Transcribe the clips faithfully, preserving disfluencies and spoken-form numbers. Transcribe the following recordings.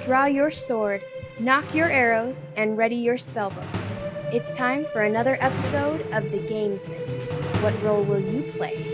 Draw your sword, knock your arrows, and ready your spellbook. It's time for another episode of The Gamesman. What role will you play?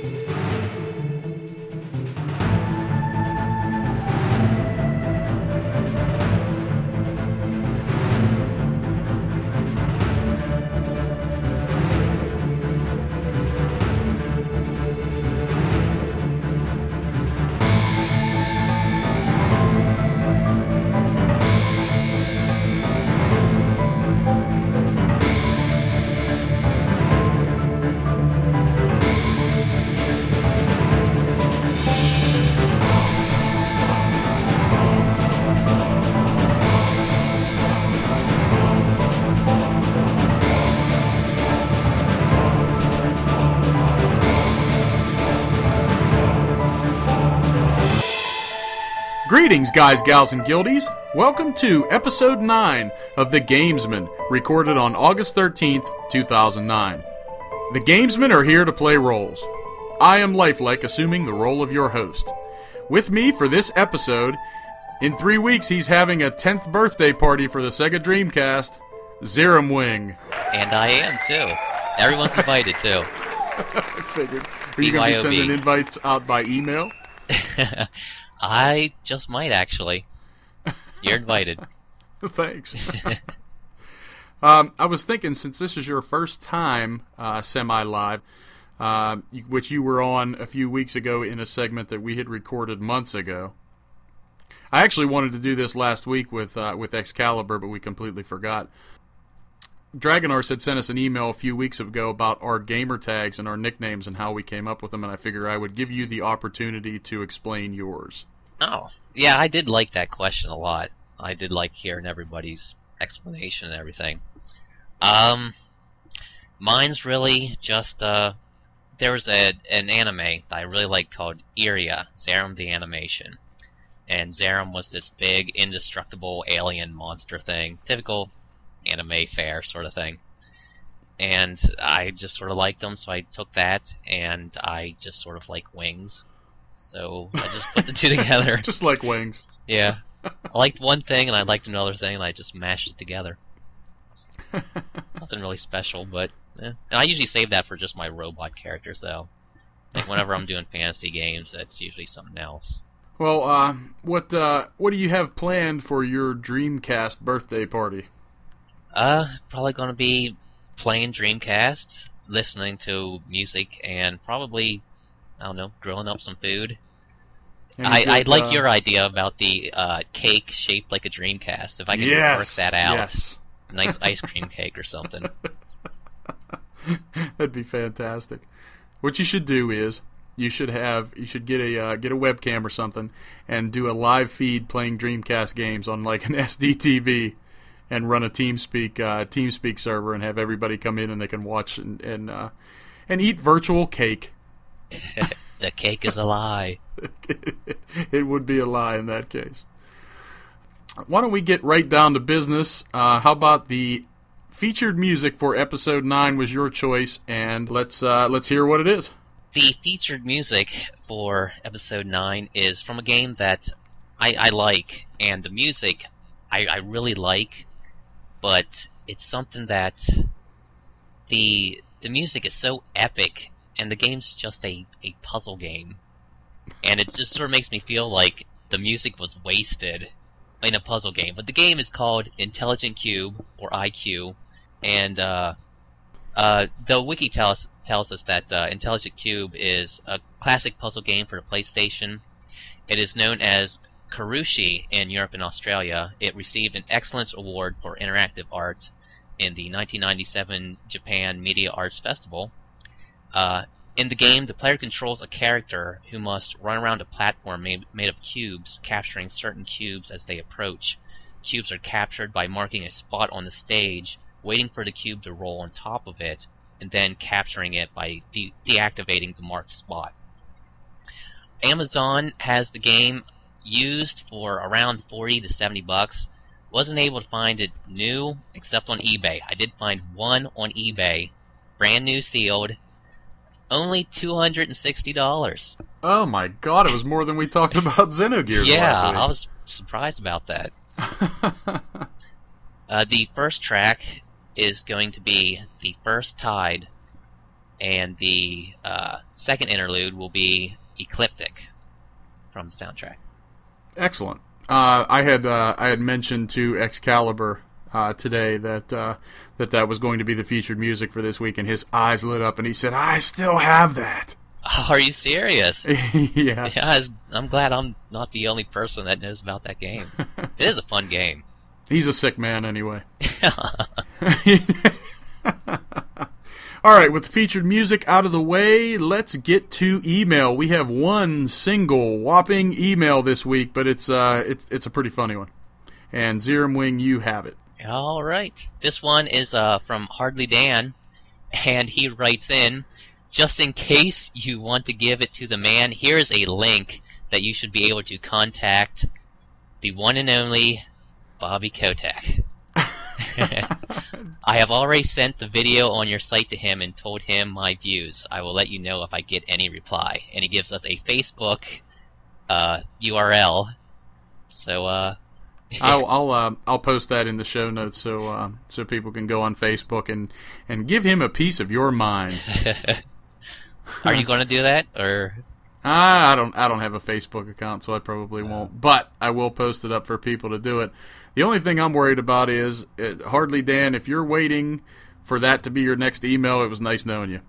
Greetings, guys, gals, and guildies. Welcome to Episode nine of The Gamesman, recorded on August thirteenth, two thousand nine. The Gamesmen are here to play roles. I am Lifelike, assuming the role of your host. With me for this episode, in three weeks he's having a tenth birthday party for the Sega Dreamcast, Zerum Wing. And I am, too. Everyone's invited, too. I figured. Are you going to be sending invites out by email? I just might, actually. You're invited. Thanks. um, I was thinking, since this is your first time uh, semi-live, uh, which you were on a few weeks ago in a segment that we had recorded months ago. I actually wanted to do this last week with uh, with Excalibur, but we completely forgot. Dragonars had sent us an email a few weeks ago about our gamer tags and our nicknames and how we came up with them, and I figure I would give you the opportunity to explain yours. Oh, yeah, I did like that question a lot. I did like hearing everybody's explanation and everything. Um, mine's really just, uh, there was a, an anime that I really liked called Iria, Zerum the Animation. And Zerum was this big, indestructible alien monster thing. Typical anime fare sort of thing. And I just sort of liked them, so I took that, and I just sort of like wings. So I just put the two together. Just like wings. Yeah. I liked one thing, and I liked another thing, and I just mashed it together. Nothing really special, but... Eh. And I usually save that for just my robot characters, though. Like, whenever I'm doing fantasy games, that's usually something else. Well, uh, what, uh, what do you have planned for your Dreamcast birthday party? Uh, probably going to be playing Dreamcast, listening to music, and probably... I don't know, grilling up some food. I, I like uh, your idea about the uh, cake shaped like a Dreamcast. If I can yes, work that out, yes. A nice ice cream cake or something. That'd be fantastic. What you should do is you should have you should get a uh, get a webcam or something and do a live feed playing Dreamcast games on like an S D T V and run a TeamSpeak uh, TeamSpeak server and have everybody come in and they can watch and and, uh, and eat virtual cake. The cake is a lie. It would be a lie in that case. Why don't we get right down to business? Uh, how about the featured music for episode nine was your choice, and let's uh, let's hear what it is. The featured music for episode nine is from a game that I, I like, and the music I, I really like, but it's something that the the music is so epic. And the game's just a, a puzzle game. And it just sort of makes me feel like the music was wasted in a puzzle game. But the game is called Intelligent Qube, or I Q. And uh, uh, the wiki tells, tells us that uh, Intelligent Qube is a classic puzzle game for the PlayStation. It is known as Karushi in Europe and Australia. It received an Excellence Award for Interactive Art in the nineteen ninety-seven Japan Media Arts Festival. Uh, in the game, the player controls a character who must run around a platform made, made of cubes, capturing certain cubes as they approach. Cubes are captured by marking a spot on the stage, waiting for the cube to roll on top of it, and then capturing it by de- deactivating the marked spot. Amazon has the game used for around forty to seventy bucks. Wasn't able to find it new except on eBay. I did find one on eBay, brand new, sealed. Only two hundred sixty dollars. Oh my god, it was more than we talked about Xenogears yeah, last week. I was surprised about that. uh, the first track is going to be The First Tide, and the uh, second interlude will be Ecliptic from the soundtrack. Excellent. Uh, I had uh, I had mentioned to Excalibur uh, today that uh, that that was going to be the featured music for this week, and his eyes lit up, and he said, "I still have that." Oh, are you serious? Yeah. Yeah, I'm glad I'm not the only person that knows about that game. It is a fun game. He's a sick man, anyway. All right, with the featured music out of the way, let's get to email. We have one single whopping email this week, but it's uh, it's it's a pretty funny one. And Zerum Wing, you have it. All right. This one is uh, from Hardly Dan, and he writes in, just in case you want to give it to the man, here's a link that you should be able to contact the one and only Bobby Kotick. I have already sent the video on your site to him and told him my views. I will let you know if I get any reply. And he gives us a Facebook uh, U R L. So, uh... I'll I'll, uh, I'll post that in the show notes so uh, so people can go on Facebook and, and give him a piece of your mind. Are you going to do that, or? I don't I don't have a Facebook account, so I probably won't. But I will post it up for people to do it. The only thing I'm worried about is, uh, Hardly Dan, if you're waiting for that to be your next email, it was nice knowing you.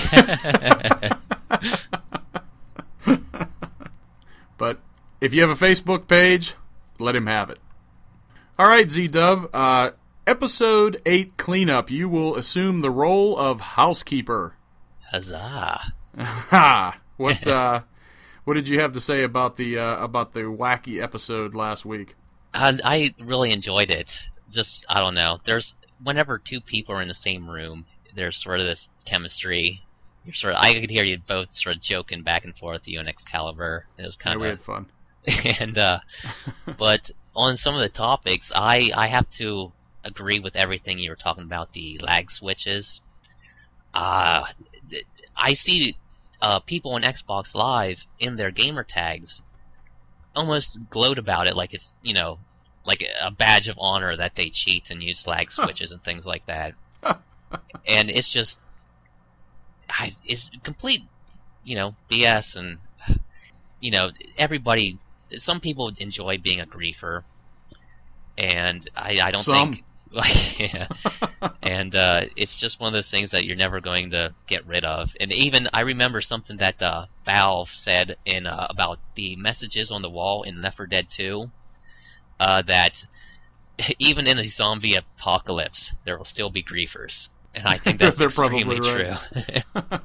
But if you have a Facebook page, let him have it. All right, Z-Dub, uh, episode eight cleanup. You will assume the role of housekeeper. Huzzah! Ha! What uh, what did you have to say about the uh, about the wacky episode last week? I, I really enjoyed it. Just, I don't know. There's whenever two people are in the same room, there's sort of this chemistry. You're sort of, I could hear you both sort of joking back and forth, you and Excalibur. It was kind Yeah, of we had fun. and uh, but on some of the topics, I I have to agree with everything you were talking about. The lag switches. Uh, I see uh, people on Xbox Live in their gamer tags almost gloat about it like it's, you know, like a badge of honor that they cheat and use lag switches and things like that. And it's just, I, it's complete, you know, B S. And, you know, everybody, some people enjoy being a griefer, and I, I don't Some. think, like, yeah. And uh, it's just one of those things that you're never going to get rid of. And even I remember something that uh, Valve said in uh, about the messages on the wall in Left four Dead two, uh, that even in a zombie apocalypse, there will still be griefers. And I think that's extremely true. Right.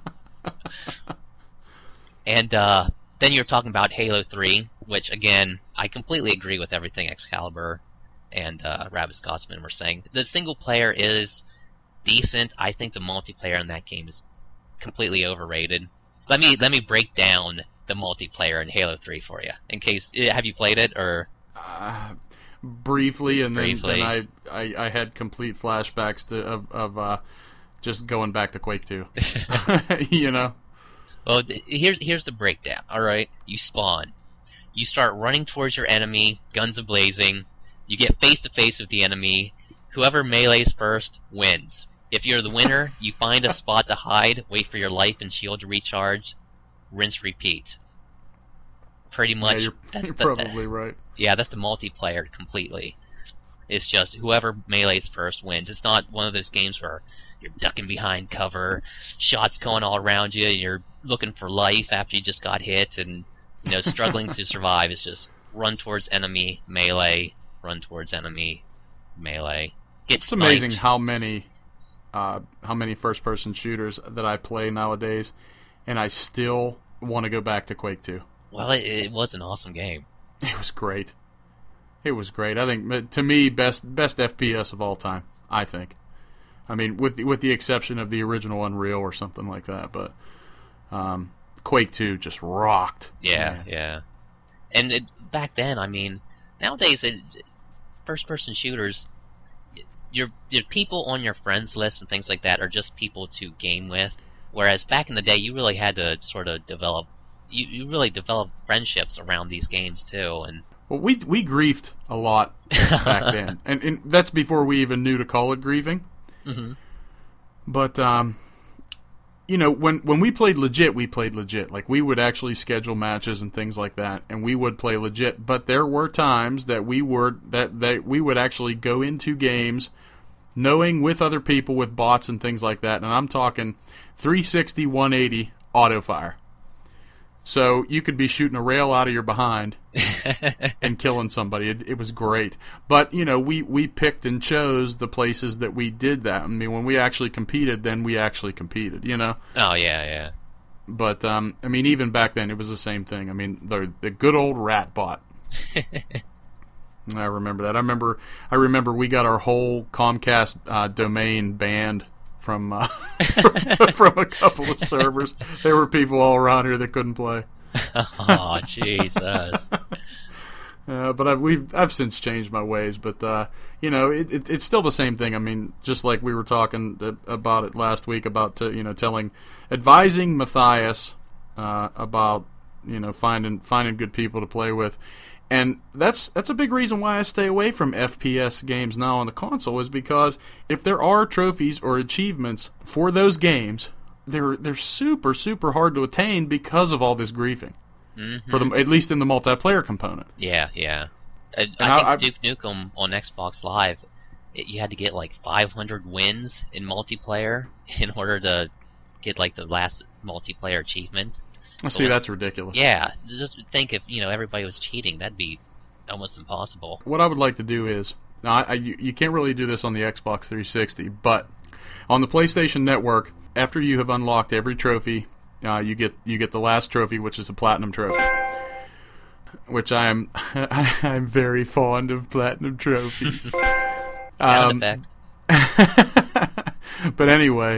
And uh, then you're talking about Halo three, which, again, I completely agree with everything Excalibur and uh, Rabbit Scotsman were saying. The single player is decent. I think the multiplayer in that game is completely overrated. Let me let me break down the multiplayer in Halo three for you. In case, have you played it, or? Uh, briefly, and briefly. then, then I, I I had complete flashbacks to of, of uh, just going back to Quake two. You know. Well, th- here's here's the breakdown. All right, you spawn, you start running towards your enemy, guns a-blazing. You get face to face with the enemy. Whoever melees first wins. If you're the winner, you find a spot to hide, wait for your life and shield to recharge, rinse, repeat. Pretty much. Yeah, you're, that's you're the, probably that, right. Yeah, that's the multiplayer completely. It's just whoever melees first wins. It's not one of those games where you're ducking behind cover, shots going all around you, and you're looking for life after you just got hit, and you know struggling to survive. It's just run towards enemy, melee, run towards enemy, melee. Get It's sniped. amazing how many uh, how many first-person shooters that I play nowadays, and I still want to go back to Quake two. Well, it, it was an awesome game. It was great. It was great. I think, to me, best best F P S of all time. I think. I mean, with the, with the exception of the original Unreal or something like that, but um, Quake two just rocked. Yeah, Man. yeah. And it, back then, I mean, nowadays, it, first-person shooters, your your people on your friends list and things like that are just people to game with. Whereas back in the day, you really had to sort of develop, you, you really develop friendships around these games too. And Well, we we griefed a lot back then, and, and that's before we even knew to call it griefing. Mm-hmm. But um, you know, when when we played legit, we played legit. Like we would actually schedule matches and things like that, and we would play legit. But there were times that we were that that we would actually go into games, knowing with other people with bots and things like that. And I'm talking three sixty, one eighty auto fire. So you could be shooting a rail out of your behind and killing somebody. It, it was great. But, you know, we, we picked and chose the places that we did that. I mean, when we actually competed, then we actually competed, you know? Oh, yeah, yeah. But, um, I mean, even back then, it was the same thing. I mean, the, the good old rat bot. I remember that. I remember I remember we got our whole Comcast uh, domain banned from uh, from a couple of servers. There were people all around here that couldn't play. Oh, Jesus. Uh, but I've we've I've since changed my ways. But uh, you know, it, it, it's still the same thing. I mean, just like we were talking about it last week about uh, you know telling, advising Matthias uh, about you know finding finding good people to play with. And that's that's a big reason why I stay away from F P S games now on the console, is because if there are trophies or achievements for those games, they're they're super super hard to attain because of all this griefing. Mm-hmm. For the at least in the multiplayer component. Yeah, yeah. I, I I, think I, Duke Nukem on Xbox Live, it, you had to get like five hundred wins in multiplayer in order to get like the last multiplayer achievement. See, that's ridiculous. Yeah, just think if you know everybody was cheating, that'd be almost impossible. What I would like to do is, now I, I, you, you can't really do this on the Xbox three sixty, but on the PlayStation Network, after you have unlocked every trophy, uh, you get you get the last trophy, which is a platinum trophy. Which I am, I am very fond of platinum trophies. Sound um, effect. But anyway,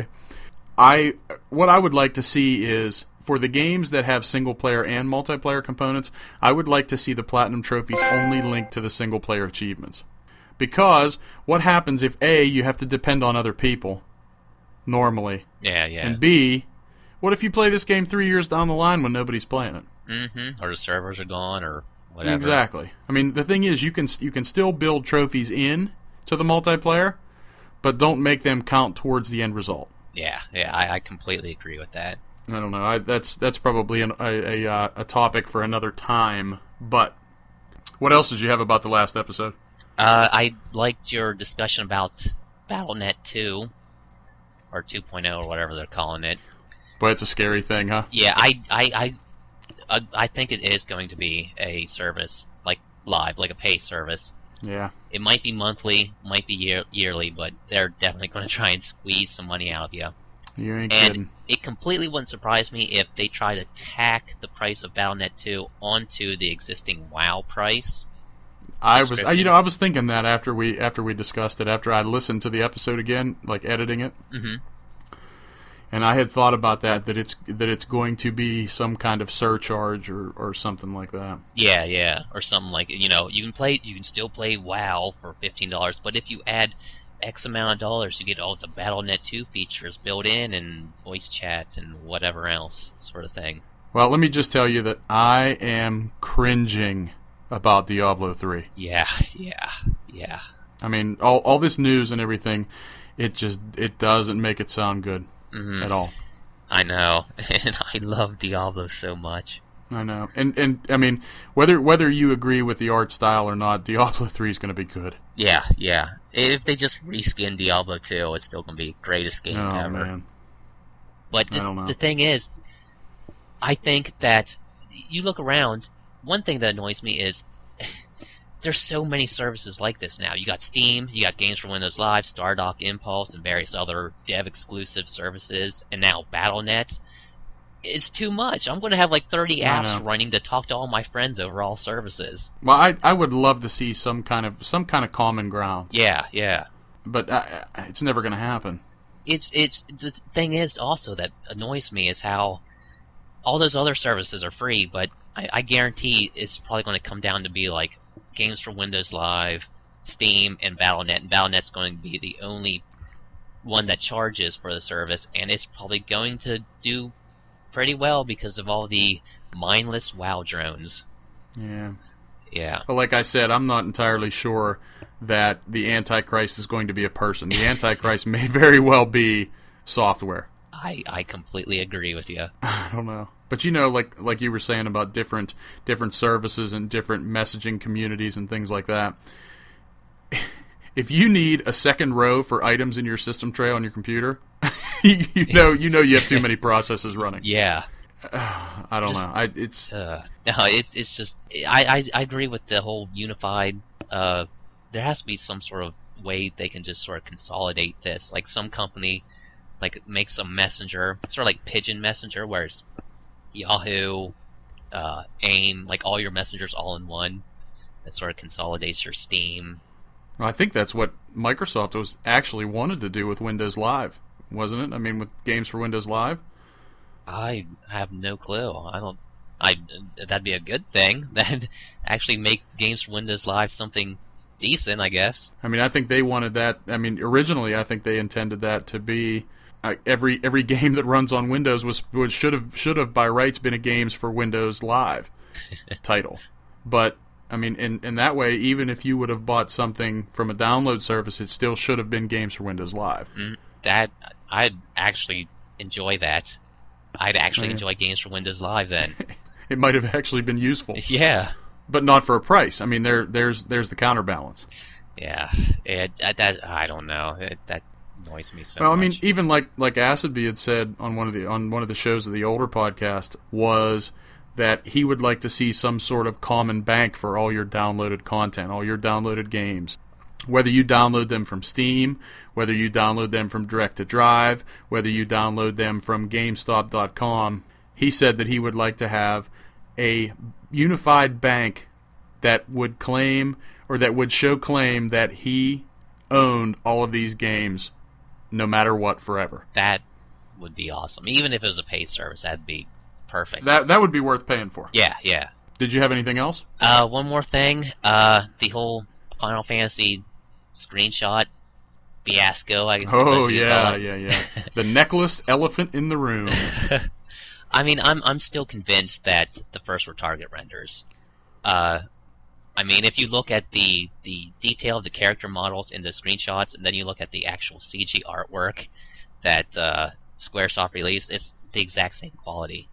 I what I would like to see is, for the games that have single-player and multiplayer components, I would like to see the Platinum Trophies only linked to the single-player achievements. Because what happens if, A, you have to depend on other people, normally, Yeah, yeah. and B, what if you play this game three years down the line when nobody's playing it? Mm-hmm. Or the servers are gone, or whatever. Exactly. I mean, the thing is, you can you can still build trophies in to the multiplayer, but don't make them count towards the end result. Yeah, yeah, I, I completely agree with that. I don't know. I, that's that's probably an, a a, uh, a topic for another time. But what else did you have about the last episode? Uh, I liked your discussion about BattleNet two, or two point oh, or whatever they're calling it. Boy, it's a scary thing, huh? Yeah, I, I, I, I, I think it is going to be a service, like live, like a pay service. Yeah. It might be monthly, might be year, yearly, but they're definitely going to try and squeeze some money out of you. You ain't And kidding. it completely wouldn't surprise me if they try to tack the price of BattleNet two onto the existing WoW price. I was, I, you know, I was thinking that after we after we discussed it, after I listened to the episode again, like editing it, Mm-hmm. and I had thought about that that it's that it's going to be some kind of surcharge or, or something like that. Yeah, yeah, or something like, you know, you can play, you can still play WoW for fifteen dollars, but if you add X amount of dollars, you get all the BattleNet two features built in and voice chat and whatever else sort of thing. Well, let me just tell you that I am cringing about Diablo three. Yeah, yeah, yeah. I mean, all all this news and everything, it just it doesn't make it sound good Mm-hmm. at all. I know, and I love Diablo so much. I know, and and I mean, whether whether you agree with the art style or not, Diablo three is going to be good. Yeah, yeah. If they just reskin Diablo two, it's still going to be the greatest game Oh ever. man, But I don't know. the, the thing is, I think that you look around, one thing that annoys me is there's so many services like this now. You got Steam, you got Games for Windows Live, Stardock, Impulse, and various other dev-exclusive services, and now BattleNet. It's too much. I'm going to have like thirty I apps know. running to talk to all my friends over all services. well, I I would love to see some kind of some kind of common ground, Yeah, yeah. but uh, it's never going to happen. It's it's the thing is also that annoys me is how all those other services are free, but I, I guarantee it's probably going to come down to be like Games for Windows Live, Steam, and BattleNet, and BattleNet's going to be the only one that charges for the service, and it's probably going to do pretty well because of all the mindless WoW drones. Yeah. Yeah. But like I said, I'm not entirely sure that the Antichrist is going to be a person. The Antichrist may very well be software. I, I completely agree with you. I don't know. But you know, like like you were saying about different different services and different messaging communities and things like that. If you need a second row for items in your system tray on your computer, you know you know you have too many processes running. Yeah. Uh, I don't Just, know. I it's uh, no, it's it's just I, I I agree with the whole unified. Uh, there has to be some sort of way they can just sort of consolidate this. Like some company, like makes a messenger, sort of like Pigeon Messenger, where it's Yahoo, uh, AIM, like all your messengers all in one. That sort of consolidates your Steam. I think that's what Microsoft was actually wanted to do with Windows Live, wasn't it? I mean, with games for Windows Live. I have no clue. I don't. I that'd be a good thing. That'd actually make games for Windows Live something decent, I guess. I mean, I think they wanted that. I mean, originally, I think they intended that to be uh, every every game that runs on Windows was, was should have should have by rights been a games for Windows Live title. But I mean, in in that way, even if you would have bought something from a download service, it still should have been games for Windows Live. Mm, that I'd actually enjoy that. I'd actually Yeah. enjoy games for Windows Live then. It might have actually been useful, Yeah. but not for a price. I mean, there there's there's the counterbalance. Yeah. It, that I don't know. It, that annoys me so Well, I much. mean, even like like Acidby had said on one of the on one of the shows of the older podcast was that he would like to see some sort of common bank for all your downloaded content, all your downloaded games. Whether you download them from Steam, whether you download them from Direct to Drive, whether you download them from GameStop dot com, he said that he would like to have a unified bank that would claim or that would show claim that he owned all of these games no matter what forever. that would be awesome. Even if it was a paid service, that'd be perfect. That that would be worth paying for. yeah, yeah. Did you have anything else? Uh, one more thing. Uh, the whole Final Fantasy screenshot fiasco, I guess. Oh you yeah, call it. yeah, yeah. The necklace elephant in the room. I mean, I'm I'm still convinced that the first were target renders. Uh, I mean, if you look at the the detail of the character models in the screenshots, and then you look at the actual C G artwork that uh, SquareSoft released, it's the exact same quality.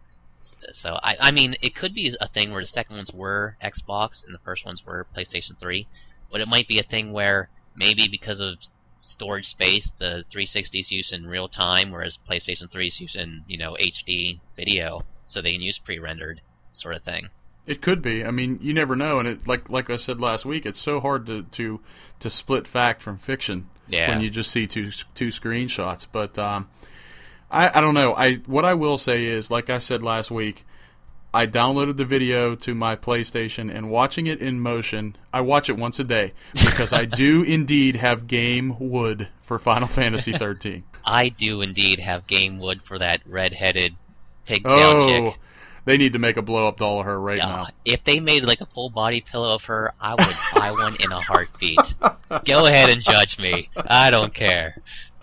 So I I mean, it could be a thing where the second ones were Xbox and the first ones were PlayStation three, but it might be a thing where maybe because of storage space, the three sixty is used in real time, whereas PlayStation three is used in, you know, H D video, so they can use pre-rendered sort of thing. It could be. I mean, you never know, and it like like I said last week, it's so hard to to, to split fact from fiction Yeah. when you just see two two screenshots. But um, I I don't know. I what I will say is, like I said last week, I downloaded the video to my PlayStation, and watching it in motion, I watch it once a day because I do indeed have Game Wood for Final Fantasy thirteen. I do indeed have Game Wood for that red-headed pigtail Oh, chick. they need to make a blow-up doll of her right Uh, now. if they made like a full body pillow of her, I would buy one in a heartbeat. Go ahead and judge me. I don't care.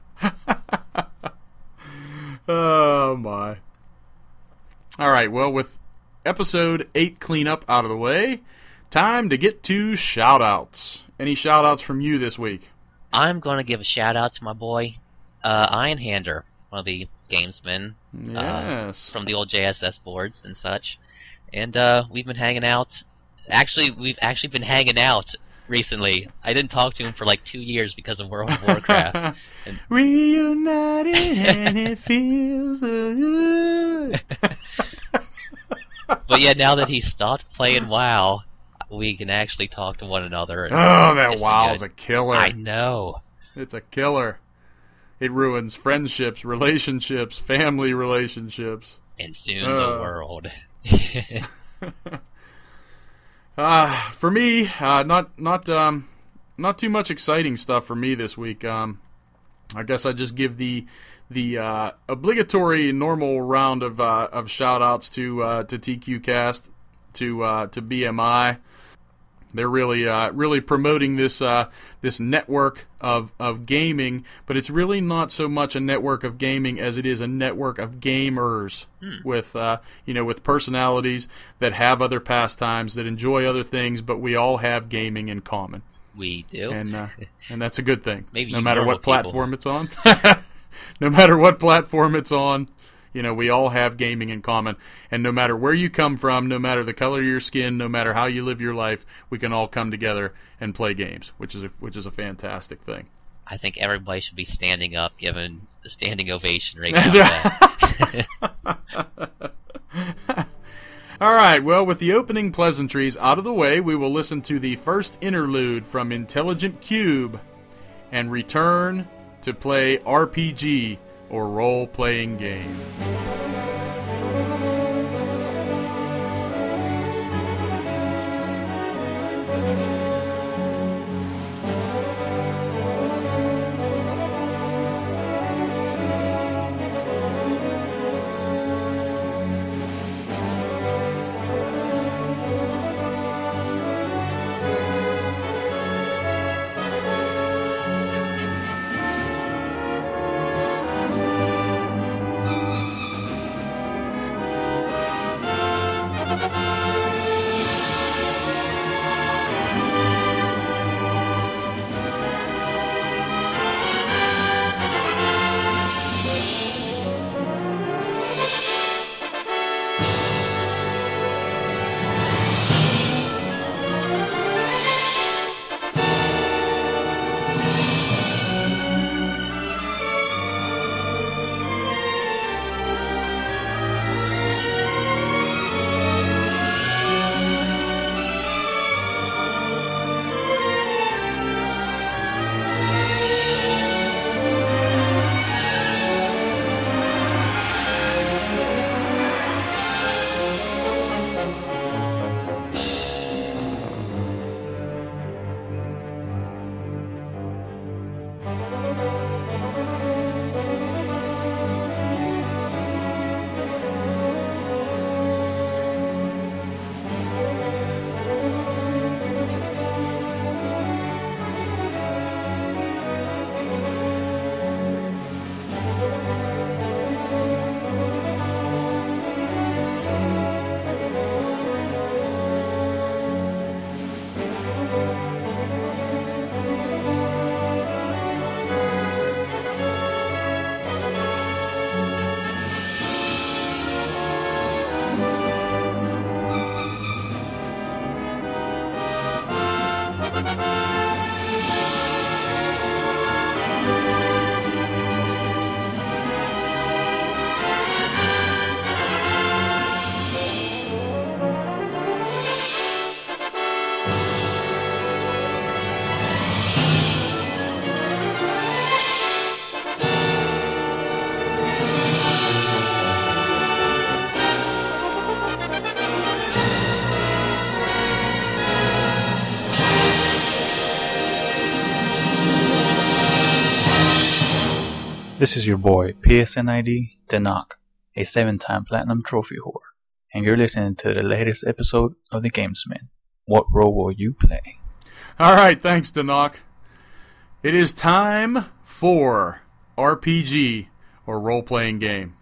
Oh, my. All right, well, with episode eight cleanup out of the way, time to get to shout-outs. Any shout-outs from you this week? I'm going to give a shout out to my boy, uh, Iron Hander, one of the gamesmen Yes. from the old J S S boards and such. And uh, we've been hanging out. Actually, we've actually been hanging out recently. I didn't talk to him for like two years because of World of Warcraft. And Reunited and it feels so good. but yeah, now that he stopped playing WoW, we can actually talk to one another. And Oh, that it's been WoW's good. a killer. I know. It's a killer. It ruins friendships, relationships, family relationships. And soon Uh. the world. Uh, for me, uh, not not um, not too much exciting stuff for me this week. Um, I guess I just give the the uh, obligatory normal round of uh, of shout outs to uh, to T Q Cast, to uh, to B M I, They're really, uh, really promoting this uh, this network of of gaming, but it's really not so much a network of gaming as it is a network of gamers hmm. with, uh, you know, with personalities that have other pastimes, that enjoy other things, but we all have gaming in common. We do, and uh, and that's a good thing. Maybe no matter what people. platform it's on, no matter what platform it's on. You know, we all have gaming in common, and no matter where you come from, no matter the color of your skin, no matter how you live your life, we can all come together and play games, which is a, which is a fantastic thing. I think everybody should be standing up, giving a standing ovation right now. All right, well, with the opening pleasantries out of the way, we will listen to the first interlude from Intelligent Cube and return to play R P G, or role-playing game. This is your boy, P S N I D, Denak, a seven-time Platinum Trophy whore, and you're listening to the latest episode of The Gamesman. What role will you play? All right, thanks, Denak. It is time for R P G, or role-playing game.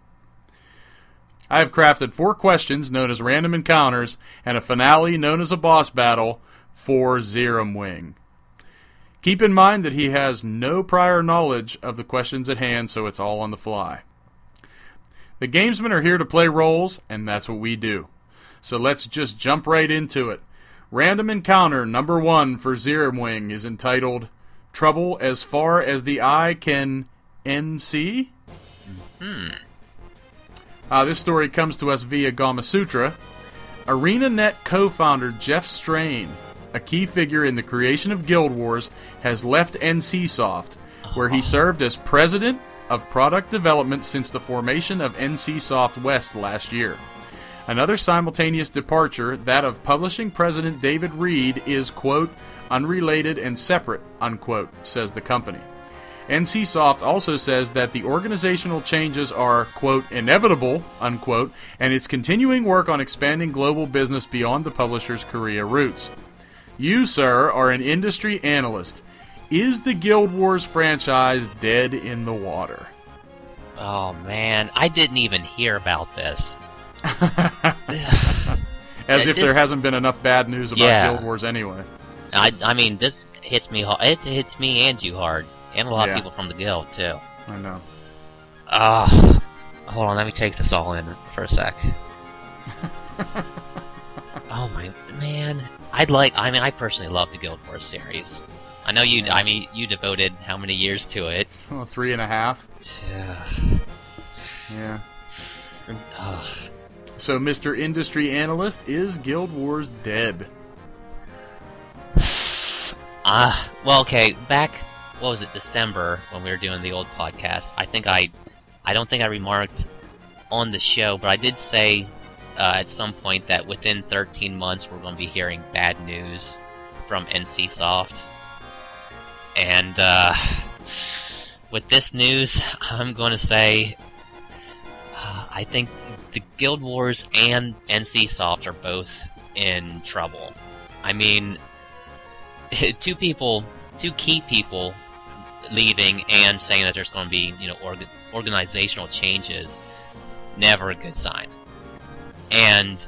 I have crafted four questions known as random encounters and a finale known as a boss battle for Zeramwing. Keep in mind that he has no prior knowledge of the questions at hand, so it's all on the fly. The gamesmen are here to play roles, and that's what we do. So let's just jump right into it. Random encounter number one for Zeramwing is entitled Trouble as Far as the Eye Can N C? Hmm. Uh, this story comes to us via Gamasutra. ArenaNet co-founder Jeff Strain, a key figure in the creation of Guild Wars, has left NCSoft, where he served as president of product development since the formation of NCSoft West last year. Another simultaneous departure, that of publishing president David Reed, is, quote, unrelated and separate, unquote, says the company. NCSoft also says that the organizational changes are, quote, inevitable, unquote, and its continuing work on expanding global business beyond the publisher's Korea roots. You, sir, are an industry analyst. Is the Guild Wars franchise dead in the water? Oh, man. I didn't even hear about this. As Yeah, if this- there hasn't been enough bad news about Yeah. Guild Wars anyway. I, I mean, this hits me hard. It hits me and you hard. And a lot Yeah. of people from the guild, too. I know. Ah, hold on, let me take this all in for a sec. Oh my man, I'd like. I mean, I personally love the Guild Wars series. I know you. I mean, you devoted how many years to it? Oh, three and a half. Yeah. Ugh. So, Mister Industry Analyst, is Guild Wars dead? Ah, well, okay. Back, what was it, December when we were doing the old podcast? I think I, I don't think I remarked on the show, but I did say uh, at some point that within thirteen months we're going to be hearing bad news from NCSoft. And uh, with this news, I'm going to say uh, I think the Guild Wars and NCSoft are both in trouble. I mean, two people, two key people leaving and saying that there's going to be, you know, org- organizational changes, never a good sign. And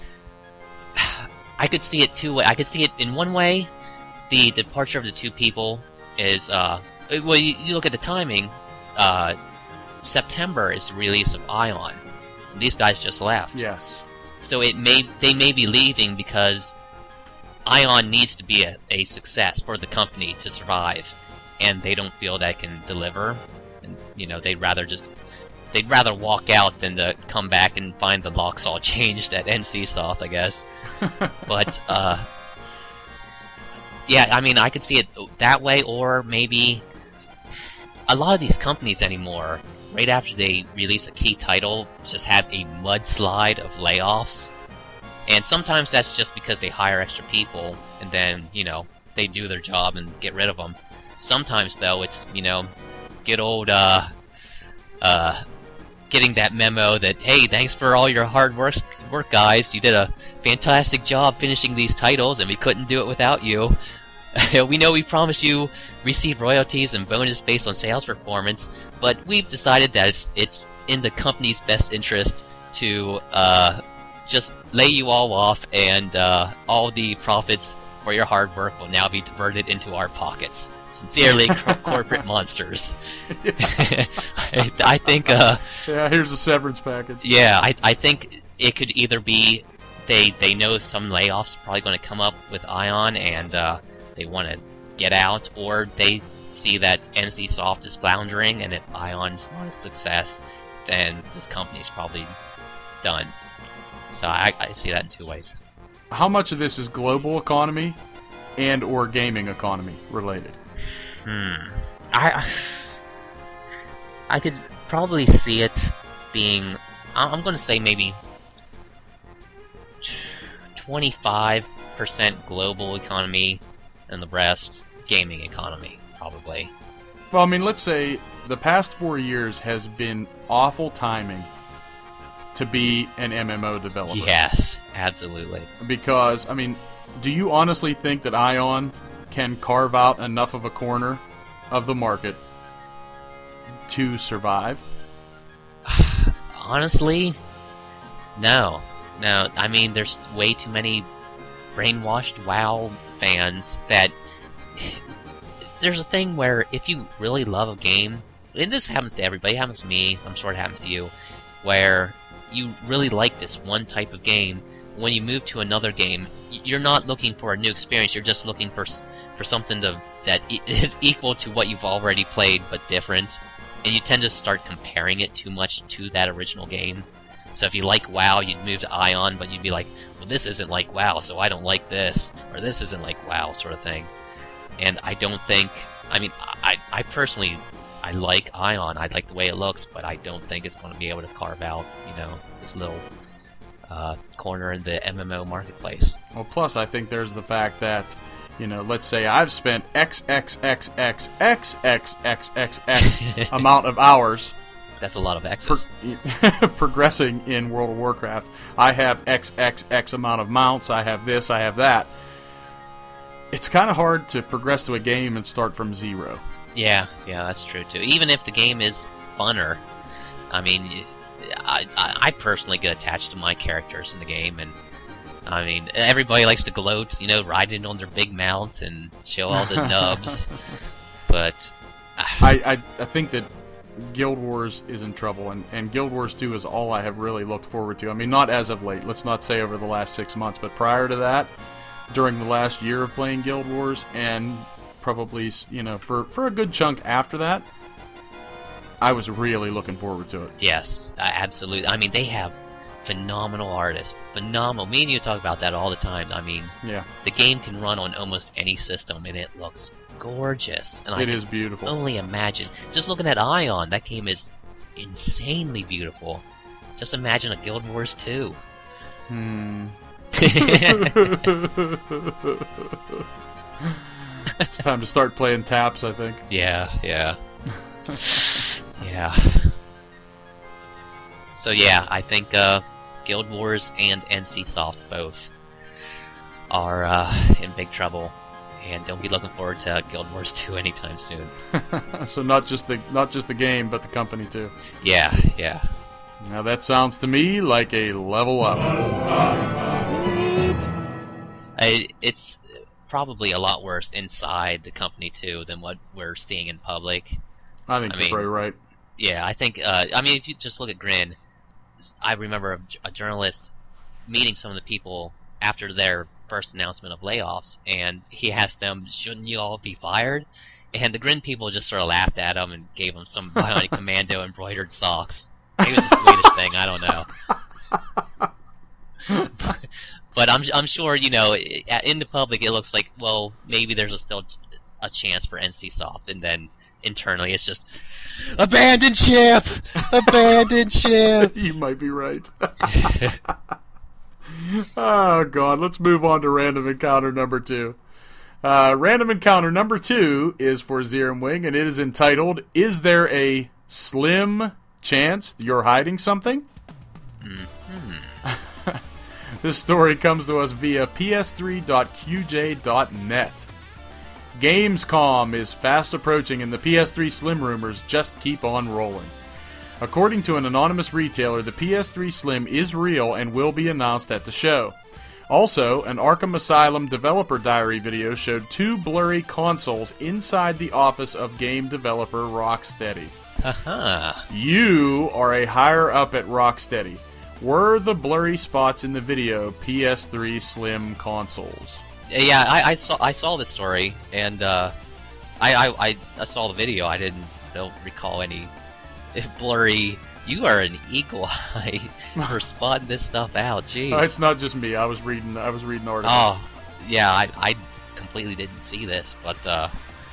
I could see it two ways. I could see it in one way, the departure of the two people is, uh, well, you, you look at the timing, uh, September is the release of Ion. These guys just left. Yes. So it may they may be leaving because Ion needs to be a, a success for the company to survive, and they don't feel that can deliver. And you know, they'd rather just they'd rather walk out than to come back and find the locks all changed at NCSoft, I guess. But uh, yeah, I mean, I could see it that way, or maybe a lot of these companies anymore, right after they release a key title, just have a mudslide of layoffs. And sometimes that's just because they hire extra people, and then, you know, they do their job and get rid of them. Sometimes, though, it's, you know, good old, uh, uh, getting that memo that, hey, thanks for all your hard work, work, guys. You did a fantastic job finishing these titles, and we couldn't do it without you. We know we promised you receive royalties and bonus based on sales performance, but we've decided that it's, it's in the company's best interest to uh, just lay you all off, and uh, all the profits for your hard work will now be diverted into our pockets. Sincerely, cor- corporate monsters. I, I think. Uh, Yeah, here's a severance package. yeah, I, I think it could either be they they know some layoffs are probably going to come up with Ion, and uh, they want to get out, or they see that NCSoft is floundering, and if Ion's not a success, then this company's probably done. So I, I see that in two ways. How much of this is global economy and or gaming economy related? Hmm. I I could probably see it being. I'm going to say maybe twenty-five percent global economy, and the rest gaming economy, probably. Well, I mean, let's say the past four years has been awful timing to be an M M O developer. Yes, absolutely. Because, I mean, do you honestly think that Ion can carve out enough of a corner of the market to survive? Honestly, no. No, I mean, there's way too many brainwashed WoW fans that... There's a thing where if you really love a game, and this happens to everybody, it happens to me, I'm sure it happens to you, where you really like this one type of game, when you move to another game, you're not looking for a new experience, you're just looking for for something to, that is equal to what you've already played, but different. And you tend to start comparing it too much to that original game. So if you like WoW, you'd move to Ion, but you'd be like, well, this isn't like WoW, so I don't like this, or this isn't like WoW, sort of thing. And I don't think, I mean, I, I personally, I like Ion, I like the way it looks, but I don't think it's going to be able to carve out, you know, this little uh, corner in the M M O marketplace. Well, plus I think there's the fact that, you know, let's say I've spent X X X X X X X X X amount of hours That's a lot of X's. pro- progressing in World of Warcraft. I have X X X amount of mounts, I have this, I have that. it's kind of hard to progress to a game and start from zero. Yeah, yeah, that's true too. Even if the game is funner, I mean, I, I, I personally get attached to my characters in the game, and I mean, everybody likes to gloat, you know, riding on their big mount and show all the nubs. But I, I I think that Guild Wars is in trouble, and, and Guild Wars two is all I have really looked forward to. I mean, not as of late. Let's not say over the last six months, but prior to that, during the last year of playing Guild Wars, and probably, you know, for, for a good chunk after that, I was really looking forward to it. Yes, absolutely. I mean, they have phenomenal artists. Phenomenal. Me and you talk about that all the time. I mean, yeah, the game can run on almost any system, and it looks gorgeous. And it I is beautiful. Only imagine. Just looking at Ion, that game is insanely beautiful. Just imagine a Guild Wars two. Hmm. It's time to start playing taps, I think. Yeah, yeah. Yeah. So yeah, I think uh, Guild Wars and NCSoft both are uh, in big trouble, and don't be looking forward to Guild Wars two anytime soon. So not just the not just the game, but the company too. Yeah, yeah. Now that sounds to me like a level up. I, it's probably a lot worse inside the company too than what we're seeing in public. I think I you're mean, probably right. Yeah, I think. Uh, I mean, if you just look at Grin, I remember a, a journalist meeting some of the people after their first announcement of layoffs, and he asked them, "Shouldn't you all be fired?" And the Grin people just sort of laughed at him and gave him some Bionic Commando embroidered socks. Maybe it was a Swedish thing. I don't know. but, but I'm I'm sure, you know, in the public it looks like, well, maybe there's a still a chance for NCSoft, and then internally it's just abandoned ship, abandoned ship. You might be right. Oh God, let's move on to random encounter number two. Uh, random encounter number two is for Zerum Wing, and it is entitled, "Is there a slim chance you're hiding something?" Mm-hmm. This story comes to us via P S three dot Q J dot net. Gamescom is fast approaching, and the P S three Slim rumors just keep on rolling. According to an anonymous retailer, the P S three Slim is real and will be announced at the show. Also, an Arkham Asylum developer diary video showed two blurry consoles inside the office of game developer Rocksteady. Haha. You are a higher up at Rocksteady. Were the blurry spots in the video P S three Slim consoles? Yeah, I, I saw I saw the story, and uh, I, I I saw the video. I didn't I don't recall any blurry. You are an eagle eye for spotting this stuff out. Jeez. Uh, it's not just me. I was reading. I was reading articles. Oh, yeah. I I completely didn't see this, but uh,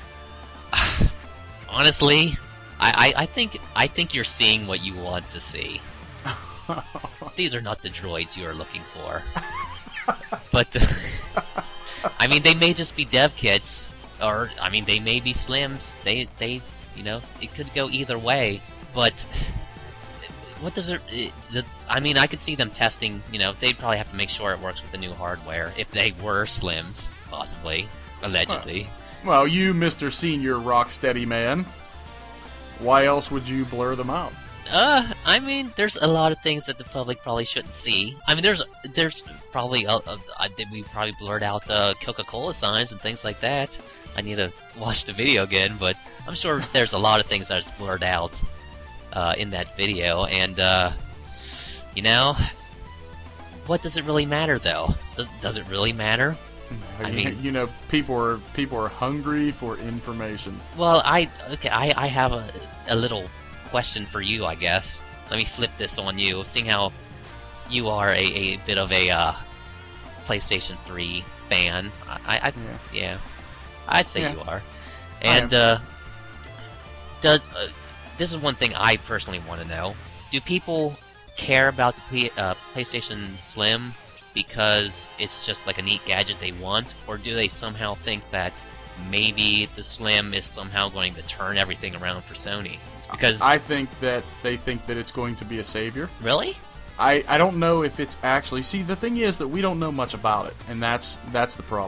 honestly, I, I I think I think you're seeing what you want to see. These are not the droids you are looking for. But uh, I mean, they may just be dev kits, or I mean, they may be Slims. They they you know, it could go either way. But what does it, it the, I mean, I could see them testing, you know, they'd probably have to make sure it works with the new hardware, if they were Slims, possibly, allegedly. Well, you, Mister Senior Rocksteady man, why else would you blur them out? Uh, I mean, there's a lot of things that the public probably shouldn't see. I mean, there's there's probably, a, a, I think we probably blurred out the Coca-Cola signs and things like that. I need to watch the video again, but I'm sure there's a lot of things that's blurred out uh, in that video, and, uh, you know, what does it really matter, though? Does, does it really matter? I mean, you know, people are people are hungry for information. Well, I okay, I, I have a, a little question for you, I guess. Let me flip this on you, seeing how you are a, a bit of a uh, PlayStation three fan. I, I yeah. yeah, I'd say yeah. you are. And uh, does uh, this is one thing I personally want to know: do people care about the P, uh, PlayStation Slim because it's just like a neat gadget they want, or do they somehow think that maybe the Slim is somehow going to turn everything around for Sony? Because I think that they think that it's going to be a savior. Really? I, I don't know if it's actually... See, the thing is that we don't know much about it, and that's that's the problem.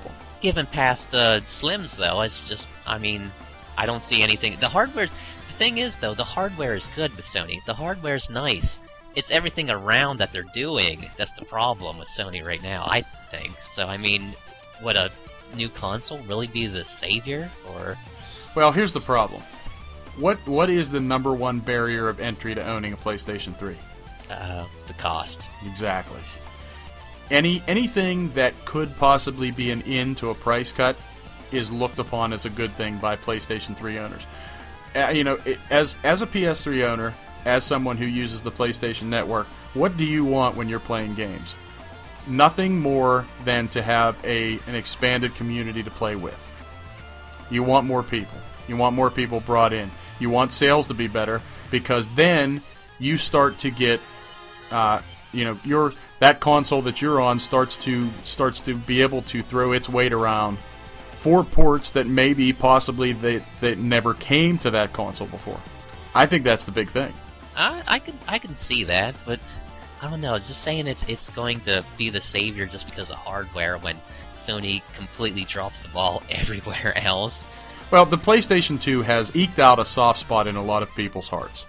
given past the Slims, though. It's just, I mean, I don't see anything. The hardware, the thing is, though, the hardware is good with Sony. The hardware is nice. It's everything around that they're doing that's the problem with Sony right now, I think. So, I mean, would a new console really be the savior, or? Well, here's the problem. What What is the number one barrier of entry to owning a PlayStation three? Uh, the cost. Exactly. Any Anything that could possibly be an in to a price cut is looked upon as a good thing by PlayStation three owners. Uh, you know, it, as as a P S three owner, as someone who uses the PlayStation Network, what do you want when you're playing games? Nothing more than to have a an expanded community to play with. You want more people. You want more people brought in. You want sales to be better, because then you start to get, uh, you know, your that console that you're on starts to starts to be able to throw its weight around for ports that maybe possibly they that never came to that console before. I think that's the big thing. I, I can I can see that, but I don't know. It's just saying it's it's going to be the savior just because of hardware when Sony completely drops the ball everywhere else. Well, the PlayStation two has eked out a soft spot in a lot of people's hearts.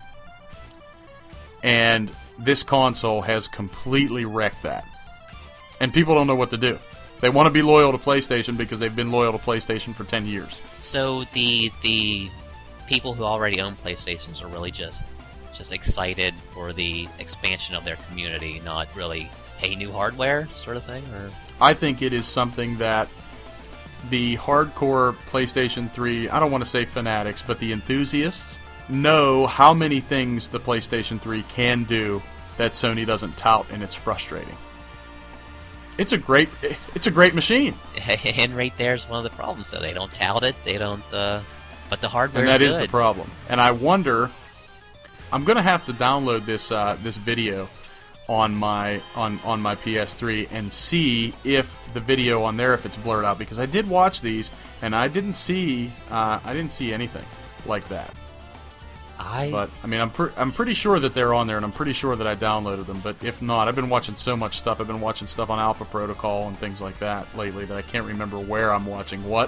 And this console has completely wrecked that. And people don't know what to do. They want to be loyal to PlayStation because they've been loyal to PlayStation for ten years. So the the people who already own PlayStations are really just just excited for the expansion of their community, not really, hey, new hardware sort of thing? Or I think it is something that the hardcore PlayStation three, I don't want to say fanatics, but the enthusiasts know how many things the PlayStation three can do that Sony doesn't tout, and it's frustrating. It's a great it's a great machine. And right there's one of the problems, though. They don't tout it, they don't, uh, but the hardware is good. And that is good. the problem. And I wonder, I'm going to have to download this uh, this video on my on, on my P S three and see if the video on there, if it's blurred out, because I did watch these and I didn't see uh, I didn't see anything like that. I But I mean, I'm pre- I'm pretty sure that they're on there, and I'm pretty sure that I downloaded them. But if not, I've been watching so much stuff. I've been watching stuff on Alpha Protocol and things like that lately that I can't remember where I'm watching what.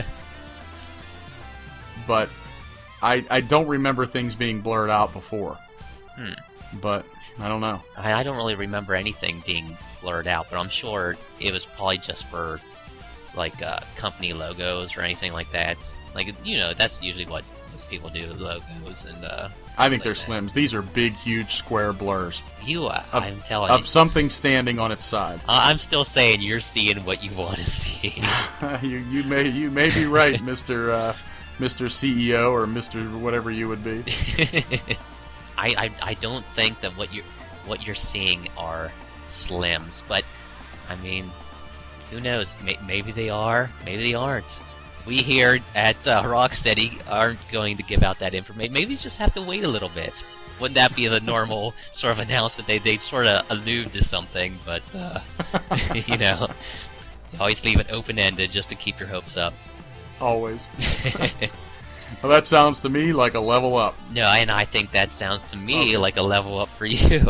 But I I don't remember things being blurred out before. Hmm. But I don't know. I, I don't really remember anything being blurred out, but I'm sure it was probably just for like uh, company logos or anything like that. Like, you know, that's usually what most people do, logos and. Uh, I think like they're that. Slims. These are big, huge square blurs You, uh, Of- I'm telling of you, something standing on its side. I- I'm still saying you're seeing what you want to see. you you may you may be right, Mister Uh, Mister C E O or Mister whatever you would be. I, I I don't think that what you what you're seeing are Slims, but I mean, who knows? May, maybe they are, maybe they aren't. We here at uh, Rocksteady aren't going to give out that information. Maybe you just have to wait a little bit. Wouldn't that be the normal sort of announcement? They they sort of allude to something, but uh, you know, you always leave it open ended just to keep your hopes up. Always. Well, that sounds to me like a level up. No, and I think that sounds to me like a level up for you.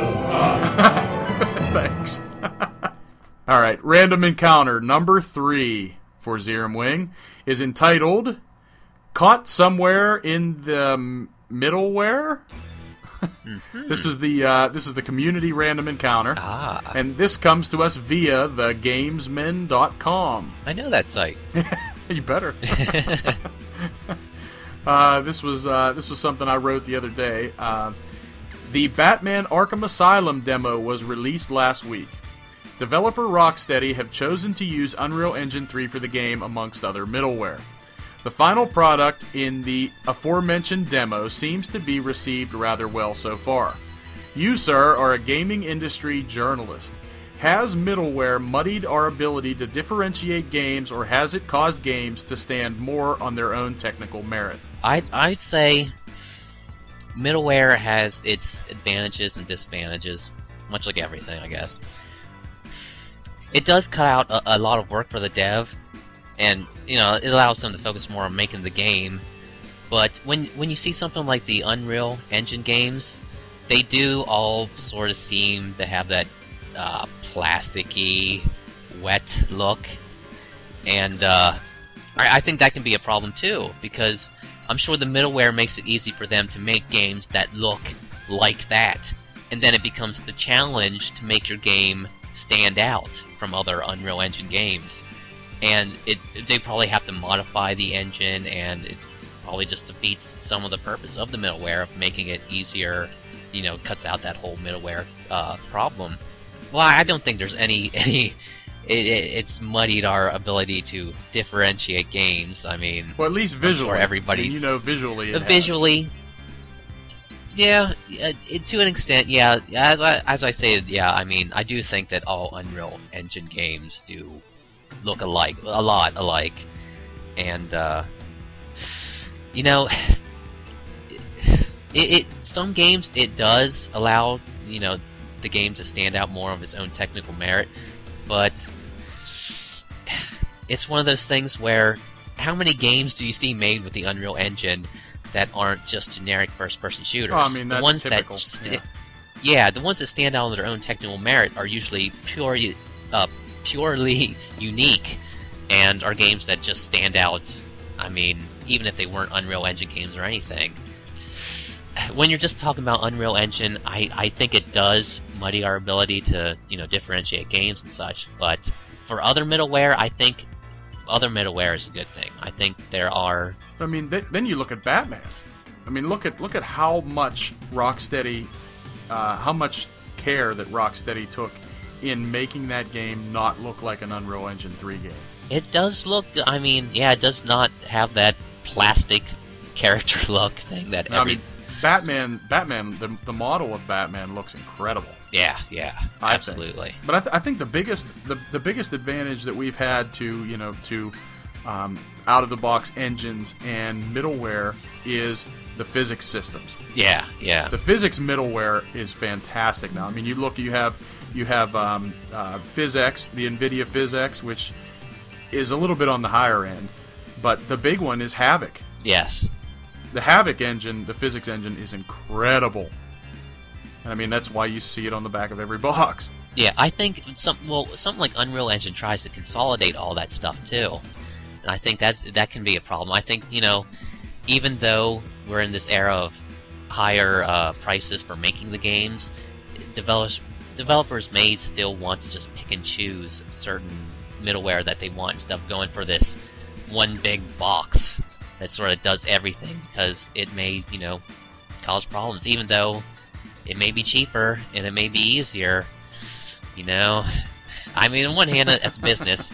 Thanks. All right, random encounter number three for Zerum Wing is entitled "Caught Somewhere in the M- Middleware." Mm-hmm. This is the uh, this is the community random encounter, Ah, and this comes to us via the gamesmen dot com. I know that site. You better. uh, this was uh, this was something I wrote the other day. Uh, the Batman Arkham Asylum demo was released last week. Developer Rocksteady have chosen to use Unreal Engine three for the game, amongst other middleware. The final product in the aforementioned demo seems to be received rather well so far. You, sir, are a gaming industry journalist. Has middleware muddied our ability to differentiate games, or has it caused games to stand more on their own technical merit? I I'd say middleware has its advantages and disadvantages, much like everything, I guess. It does cut out a, a lot of work for the dev, and you know it allows them to focus more on making the game. But when when you see something like the Unreal Engine games, they do all sort of seem to have that uh, plasticky, wet look, And uh, I, I think that can be a problem too, because I'm sure the middleware makes it easy for them to make games that look like that. And then it becomes the challenge to make your game stand out from other Unreal Engine games. And it they probably have to modify the engine, and it probably just defeats some of the purpose of the middleware of making it easier, you know, cuts out that whole middleware uh, problem. Well, I don't think there's any... any it, it, it's muddied our ability to differentiate games. I mean... Well, at least visually. I'm sure everybody... I mean, you know, visually it Visually... has. Yeah, uh, to an extent, yeah. As I, as I say, yeah, I mean, I do think that all Unreal Engine games do look alike, a lot alike. And, uh, you know, it, it some games, it does allow, you know, the game to stand out more of its own technical merit, but it's one of those things where how many games do you see made with the Unreal Engine that aren't just generic first-person shooters? Oh, I mean, that's the ones typical. that st- yeah. yeah, the ones that stand out on their own technical merit are usually purely, uh, purely unique, and are games that just stand out. I mean, even if they weren't Unreal Engine games or anything. When you're just talking about Unreal Engine, I, I think it does muddy our ability to, you know, differentiate games and such. But for other middleware, I think other middleware is a good thing. I think there are... I mean, th- then you look at Batman. I mean, look at look at how much Rocksteady, uh, how much care that Rocksteady took in making that game not look like an Unreal Engine three game. It does look, I mean, yeah, it does not have that plastic character look thing that every... I mean, Batman, Batman, the, the model of Batman looks incredible. Yeah, yeah, I absolutely. Think. But I, th- I think the biggest, the, the biggest advantage that we've had to, you know, to um, out-of-the-box engines and middleware is the physics systems. Yeah, yeah. The physics middleware is fantastic now. I mean, you look, you have, you have um, uh, PhysX, the NVIDIA PhysX, which is a little bit on the higher end, but the big one is Havok. Yes. The Havok engine, the physics engine, is incredible. And I mean, that's why you see it on the back of every box. Yeah, I think some well, something like Unreal Engine tries to consolidate all that stuff too, and I think that's that can be a problem. I think, you know, even though we're in this era of higher uh, prices for making the games, developers developers may still want to just pick and choose certain middleware that they want instead of going for this one big box that sort of does everything, because it may, you know, cause problems, even though it may be cheaper and it may be easier, you know. I mean, on one hand, as a business,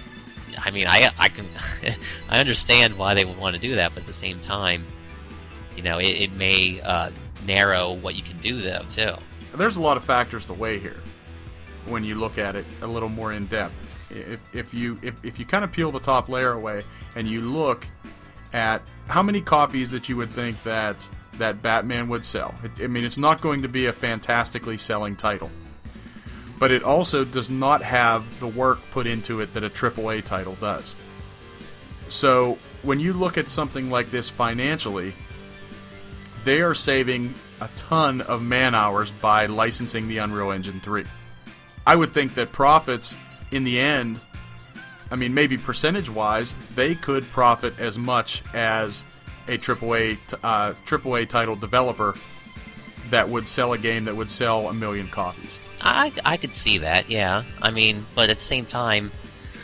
I mean, I I can I understand why they would want to do that, but at the same time, you know, it, it may uh, narrow what you can do, though, too. There's a lot of factors to weigh here when you look at it a little more in depth. If if you if, if you kind of peel the top layer away and you look at how many copies that you would think that that Batman would sell. It, I mean, it's not going to be a fantastically selling title, but it also does not have the work put into it that a triple A title does. So when you look at something like this financially, they are saving a ton of man hours by licensing the Unreal Engine three. I would think that profits in the end, I mean, maybe percentage-wise, they could profit as much as a triple A uh, triple A title developer that would sell a game that would sell a million copies. I, I could see that, yeah. I mean, but at the same time,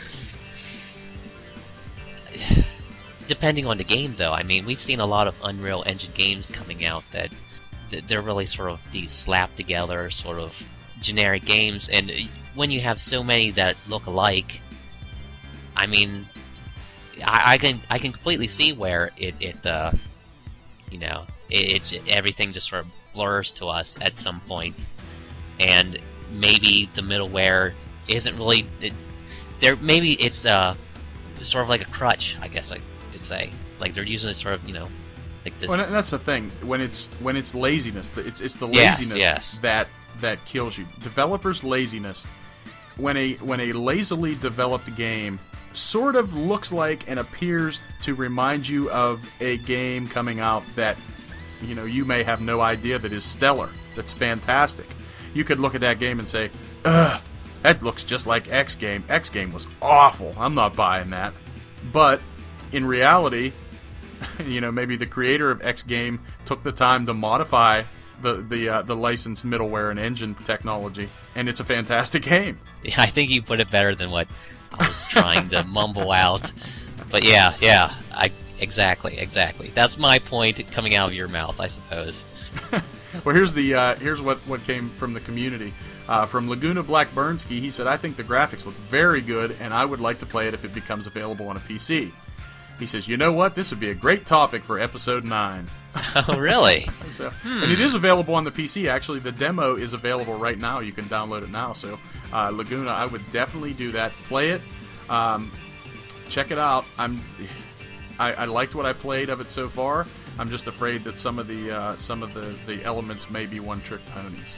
depending on the game, though, I mean, we've seen a lot of Unreal Engine games coming out that they're really sort of these slapped together, sort of generic games, and when you have so many that look alike, I mean, I, I can I can completely see where it it uh, you know it, it everything just sort of blurs to us at some point, and maybe the middleware isn't really it, there. Maybe it's uh sort of like a crutch, I guess I could say. Like they're using it sort of, you know, like this. Well, that's the thing. When it's when it's laziness, it's it's the Yes, laziness yes. that that kills you. Developers' laziness. When a when a lazily developed game sort of looks like and appears to remind you of a game coming out that, you know, you may have no idea that is stellar, that's fantastic. You could look at that game and say, ugh, that looks just like X Game. X Game was awful. I'm not buying that. But in reality, you know, maybe the creator of X Game took the time to modify the the uh, the licensed middleware and engine technology, and it's a fantastic game. Yeah, I think you put it better than what I was trying to mumble out. But yeah, yeah, I exactly, exactly. That's my point coming out of your mouth, I suppose. Well, here's the uh, here's what, what came from the community. Uh, from Laguna Blackburnsky, he said, "I think the graphics look very good, and I would like to play it if it becomes available on a P C." He says, "You know what? This would be a great topic for episode nine." Oh, really? so, hmm. And it is available on the P C. Actually, the demo is available right now. You can download it now. So, uh, Laguna, I would definitely do that. Play it. Um, check it out. I'm. I, I liked what I played of it so far. I'm just afraid that some of the uh, some of the, the elements may be one-trick ponies.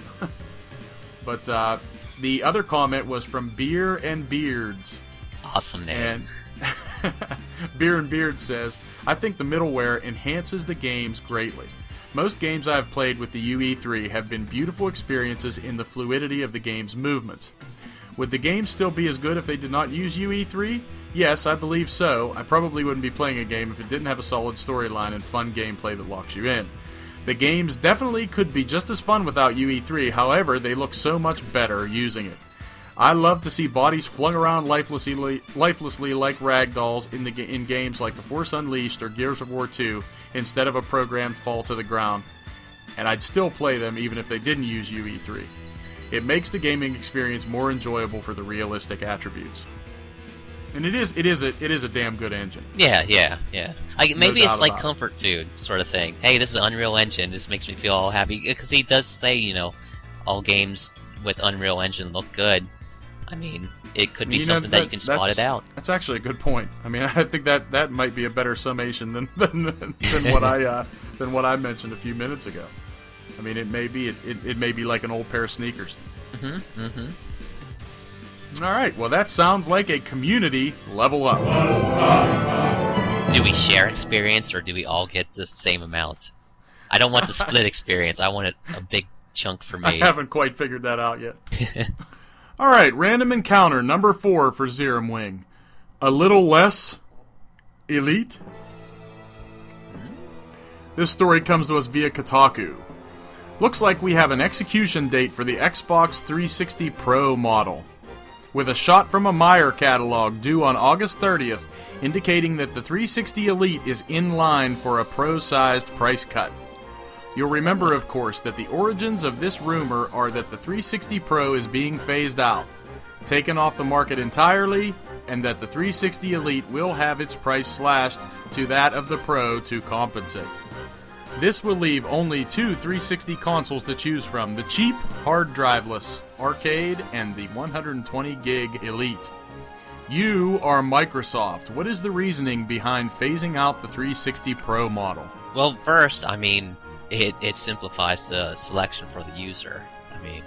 But uh, the other comment was from Beer and Beards. Awesome name. And Beer and Beard says, "I think the middleware enhances the games greatly. Most games I have played with the U E three have been beautiful experiences in the fluidity of the game's movements. Would the game still be as good if they did not use U E three? Yes, I believe so. I probably wouldn't be playing a game if it didn't have a solid storyline and fun gameplay that locks you in. The games definitely could be just as fun without U E three, however, they look so much better using it. I love to see bodies flung around lifelessly, lifelessly like ragdolls in, the, in games like The Force Unleashed or Gears of War two, instead of a programmed fall to the ground. And I'd still play them even if they didn't use U E three. It makes the gaming experience more enjoyable for the realistic attributes." And it is, it is a, it is a damn good engine. Yeah, yeah, yeah. I, maybe No it's like doubt about comfort food sort of thing. Hey, this is Unreal Engine. This makes me feel all happy because he does say, you know, all games with Unreal Engine look good. I mean, it could be You know, something that, you can spot that's- it out. That's actually a good point. I mean, I think that, that might be a better summation than than, than what I uh, than what I mentioned a few minutes ago. I mean, it may be it, it, it may be like an old pair of sneakers. Mm-hmm. Mm-hmm. All right. Well, that sounds like a community level up. Do we share experience or do we all get the same amount? I don't want the split experience. I want it a big chunk for I me. haven't quite figured that out yet. All right. Random encounter number four for Zerum Wing. A little less elite. This story comes to us via Kotaku. Looks like we have an execution date for the Xbox three sixty Pro model, with a shot from a Meyer catalog due on August thirtieth, indicating that the three sixty Elite is in line for a Pro-sized price cut. You'll remember, of course, that the origins of this rumor are that the three sixty Pro is being phased out, taken off the market entirely, and that the three sixty Elite will have its price slashed to that of the Pro to compensate. This will leave only two three sixty consoles to choose from, the cheap, hard driveless Arcade and the one hundred twenty gig Elite. You are Microsoft. What is the reasoning behind phasing out the three sixty Pro model? Well, first, I mean, it, it simplifies the selection for the user. I mean,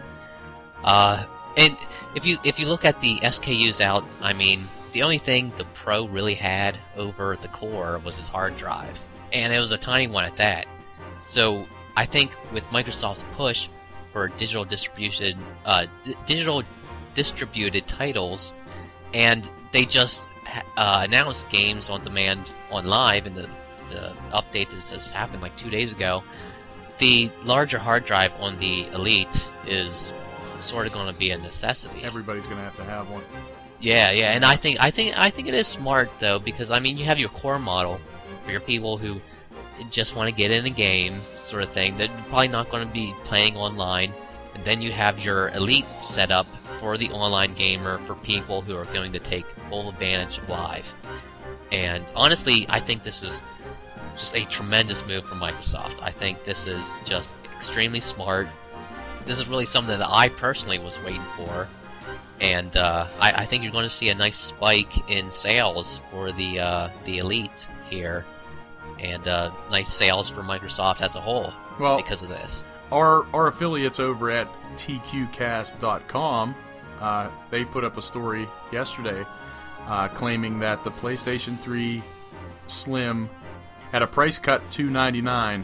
uh, and if you if you look at the S K Us out, I mean, the only thing the Pro really had over the Core was its hard drive, and it was a tiny one at that. So I think with Microsoft's push for digital distribution, uh, d- digital distributed titles, and they just uh, announced games on demand on live, and the the update that just happened like two days ago. The larger hard drive on the Elite is sort of going to be a necessity. Everybody's going to have to have one. Yeah, yeah, and I think I think I think it is smart though, because I mean you have your core model for your people who just want to get in a game sort of thing. They're probably not going to be playing online, and then you have your Elite set up for the online gamer, for people who are going to take full advantage of live. And honestly, I think this is just a tremendous move from Microsoft. I think this is just extremely smart. This is really something that I personally was waiting for. And uh, I, I think you're going to see a nice spike in sales for the uh, the Elite here, and uh, nice sales for Microsoft as a whole Well, because of this. Our our affiliates over at T Q cast dot com, uh, they put up a story yesterday uh, claiming that the PlayStation three Slim at a price cut two ninety-nine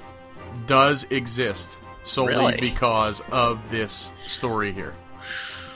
does exist solely Really? because of this story here.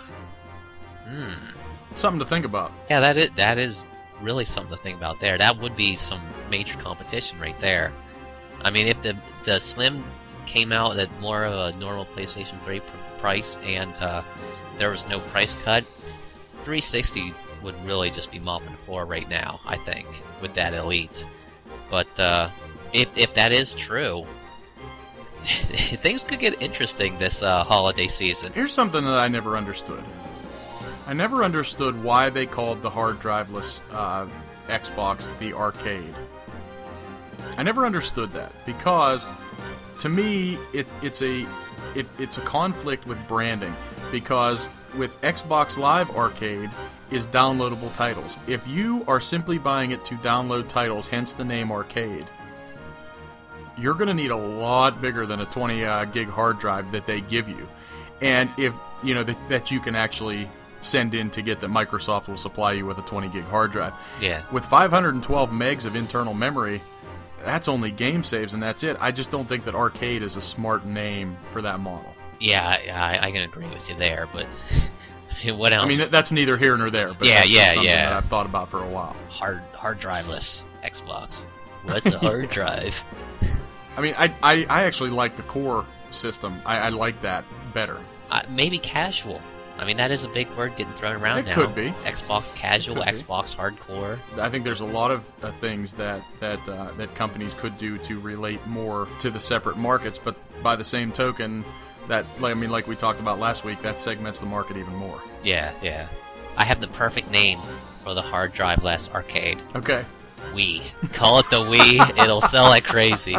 something to think about. Yeah, that is that is really something to think about there. That would be some major competition right there. I mean, if the the Slim came out at more of a normal PlayStation three pr- price and uh, there was no price cut, three sixty would really just be mopping the floor right now, I think, with that Elite. But uh, if if that is true, things could get interesting this uh, holiday season. Here's something that I never understood. I never understood why they called the hard driveless uh, Xbox the arcade. I never understood that, because to me it, it's a it, it's a conflict with branding, because with Xbox Live Arcade is downloadable titles. If you are simply buying it to download titles, hence the name arcade, you're going to need a lot bigger than a twenty uh, gig hard drive that they give you. And if, you know, that, that you can actually send in to get that Microsoft will supply you with a twenty gig hard drive. Yeah. With five hundred twelve megs of internal memory, that's only game saves and that's it. I just don't think that arcade is a smart name for that model. Yeah, I, I can agree with you there, but I mean, what else? I mean, that's neither here nor there, but yeah, that's yeah, something yeah. that I've thought about for a while. Hard hard driveless Xbox. What's a hard drive? I mean, I, I, I actually like the core system. I, I like that better. Uh, maybe casual. I mean, that is a big word getting thrown around It now. could be. Xbox casual, It could be. Xbox hardcore. I think there's a lot of uh, things that that uh, that companies could do to relate more to the separate markets, but by the same token, that I mean, like we talked about last week, that segments the market even more. Yeah, yeah. I have the perfect name for the hard drive-less arcade. Okay. Wii. Call it the Wii. It'll sell like crazy.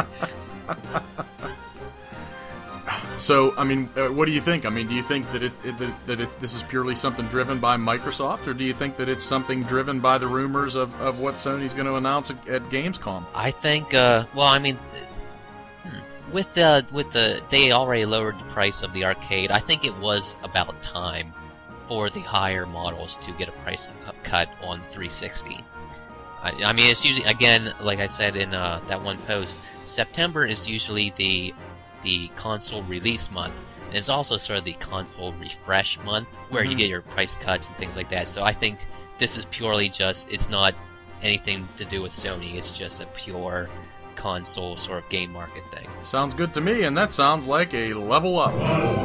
So, I mean, uh, what do you think? I mean, do you think that it, it that, that it, this is purely something driven by Microsoft, or do you think that it's something driven by the rumors of, of what Sony's going to announce at, at Gamescom? I think, uh, well, I mean, hmm, with the, with the, they already lowered the price of the arcade. I think it was about time for the higher models to get a price cu- cut on the three sixty. I, I mean, it's usually, again, like I said in uh, that one post, September is usually the the console release month, and it's also sort of the console refresh month where Mm-hmm. you get your price cuts and things like that. So I think this is purely just, it's not anything to do with Sony, it's just a pure console sort of game market thing. Sounds good to me, and that sounds like a level up.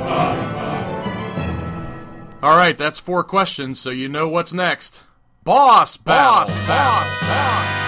All right, that's four questions, so you know what's next. Boss battle. Boss, boss, boss,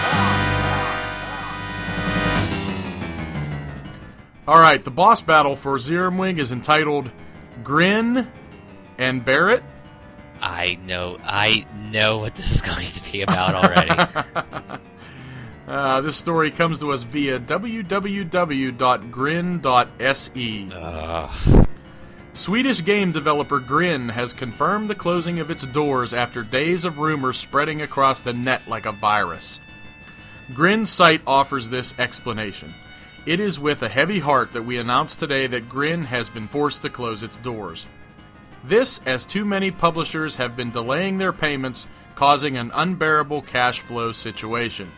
All right, the boss battle for Zero Wing is entitled Grin and Bear It. I know, I know what this is going to be about already. uh, this story comes to us via w w w dot grin dot s e. Ugh. Swedish game developer Grin has confirmed the closing of its doors after days of rumors spreading across the net like a virus. Grin's site offers this explanation. It is with a heavy heart that we announce today that Grin has been forced to close its doors. This, as too many publishers have been delaying their payments, causing an unbearable cash flow situation.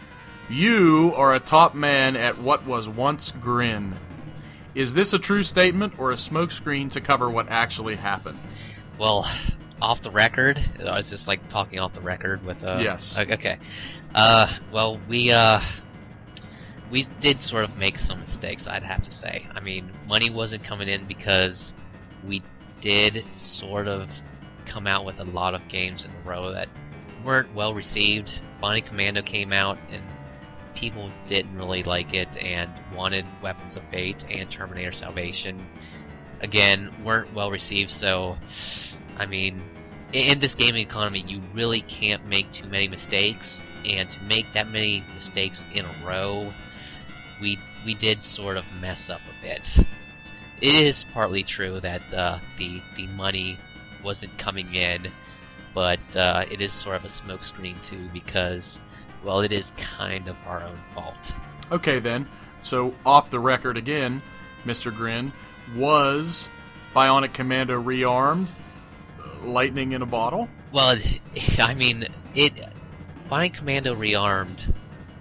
You are a top man at what was once Grin. Is this a true statement or a smokescreen to cover what actually happened? Well, off the record, I was just like talking off the record with uh Yes. Okay. Uh well, we uh we did sort of make some mistakes, I'd have to say. I mean, money wasn't coming in because we did sort of come out with a lot of games in a row that weren't well received. Bonnie Commando came out and people didn't really like it and wanted Weapons of Fate and Terminator Salvation. Again, weren't well received, so I mean, in this gaming economy, you really can't make too many mistakes, and to make that many mistakes in a row, we we did sort of mess up a bit. It is partly true that uh, the the money wasn't coming in, but uh, it is sort of a smokescreen too, because, well, it is kind of our own fault. Okay then, so off the record again, Mister Grin, was Bionic Commando rearmed? Lightning in a bottle? Well, I mean, it. Bionic Commando rearmed.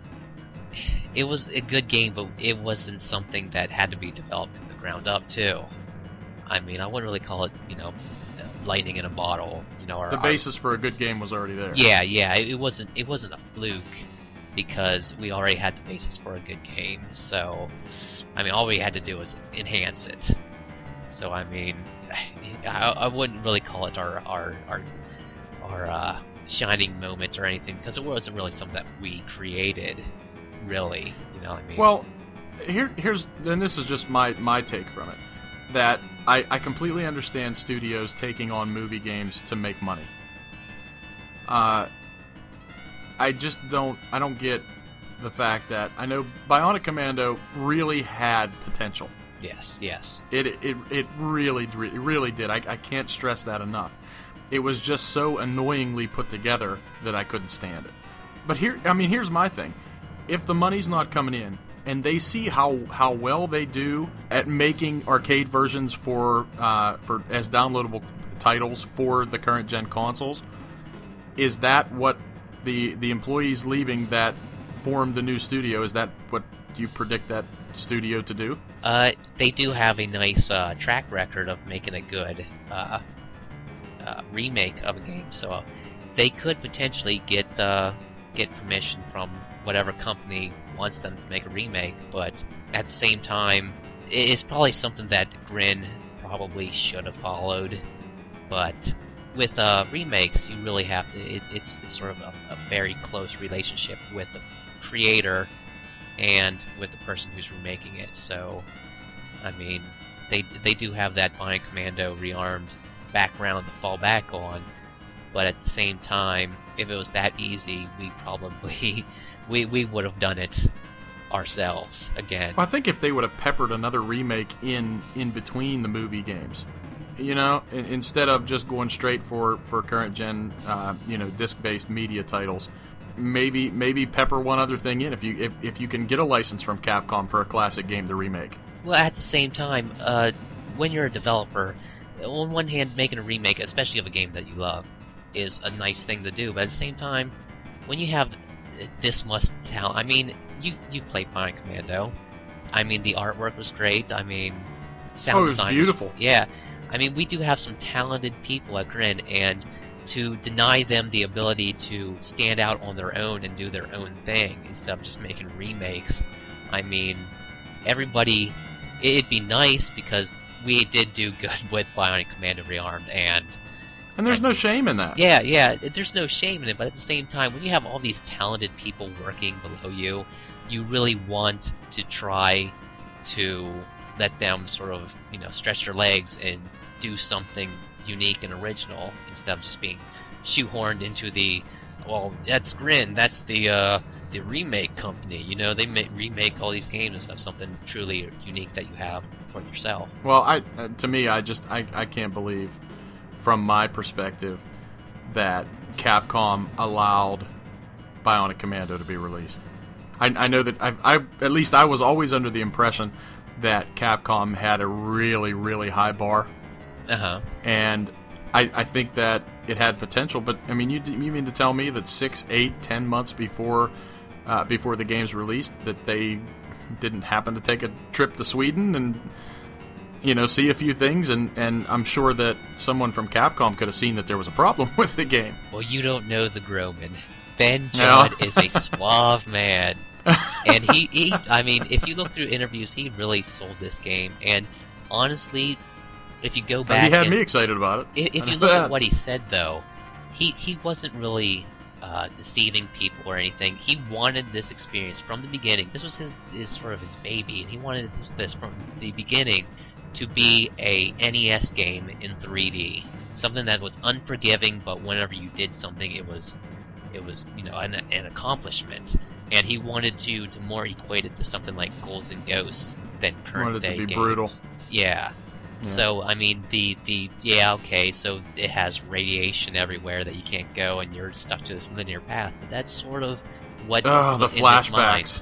It was a good game, but it wasn't something that had to be developed from the ground up, too. I mean, I wouldn't really call it, you know, lightning in a bottle. You know, our, the basis our, for a good game was already there. Yeah, yeah. It, it wasn't. It wasn't a fluke because we already had the basis for a good game. So, I mean, all we had to do was enhance it. So, I mean, I, I wouldn't really call it our our our, our uh, shining moment or anything because it wasn't really something that we created. Really, you know what I mean? Well, here, here's, and this is just my, my take from it, that I, I completely understand studios taking on movie games to make money. Uh, I just don't, I don't get the fact that, I know Bionic Commando really had potential. Yes, yes. It, it, it really, it really did. I, I can't stress that enough. It was just so annoyingly put together that I couldn't stand it. But here, I mean, here's my thing. If the money's not coming in, and they see how, how well they do at making arcade versions for uh, for as downloadable titles for the current gen consoles, is that what the the employees leaving that formed the new studio? Is that what you predict that studio to do? Uh, they do have a nice uh, track record of making a good uh, uh, remake of a game, so they could potentially get uh, get permission from whatever company wants them to make a remake, but at the same time, it's probably something that Grin probably should have followed. But with uh, remakes, you really have to. It, it's it's sort of a, a very close relationship with the creator and with the person who's remaking it. So, I mean, they they do have that Bionic Commando Rearmed background to fall back on. But at the same time, if it was that easy, we probably we we would have done it ourselves again. Well, I think if they would have peppered another remake in in between the movie games, you know, in, instead of just going straight for for current gen, uh, you know, disc-based media titles, maybe maybe pepper one other thing in if you if, if you can get a license from Capcom for a classic game to remake. Well, at the same time, uh, when you're a developer, on one hand, making a remake, especially of a game that you love, is a nice thing to do, but at the same time, when you have this much talent, I mean, you you played Bionic Commando. I mean, the artwork was great. I mean, sound oh, it was design beautiful. Was, yeah, I mean, we do have some talented people at Grin, and to deny them the ability to stand out on their own and do their own thing instead of just making remakes, I mean, everybody, it'd be nice because we did do good with Bionic Commando Rearmed, and And there's no shame in that. Yeah, yeah, there's no shame in it, but at the same time, when you have all these talented people working below you, you really want to try to let them sort of, you know, stretch their legs and do something unique and original instead of just being shoehorned into the, well, that's Grin, that's the uh, the remake company, you know, they may remake all these games and stuff, something truly unique that you have for yourself. Well, I uh, to me, I just, I, I can't believe, from my perspective, that Capcom allowed Bionic Commando to be released. I, I know that I, I, at least I was always under the impression that Capcom had a really, really high bar. Uh-huh. And I, I think that it had potential, but I mean, you you mean to tell me that six, eight, ten months before uh, before the game's released, that they didn't happen to take a trip to Sweden and, you know, see a few things, and, and I'm sure that someone from Capcom could have seen that there was a problem with the game. Well, you don't know the Groman. Ben Judd No. is a suave man. And he, he, I mean, if you look through interviews, he really sold this game. And honestly, if you go back... He had and, me excited about it. If, if I you know look that. at what he said, though, he, he wasn't really uh, deceiving people or anything. He wanted this experience from the beginning. This was his, his sort of his baby, and he wanted this, this from the beginning to be a N E S game in three D, something that was unforgiving, but whenever you did something, it was, it was you know an, an accomplishment. And he wanted you to more equate it to something like Ghouls and Ghosts than current Wanted it day to be games. brutal. Yeah. Yeah. So I mean, the the yeah okay, so it has radiation everywhere that you can't go, and you're stuck to this linear path. But that's sort of what Oh, the was in his mind. flashbacks.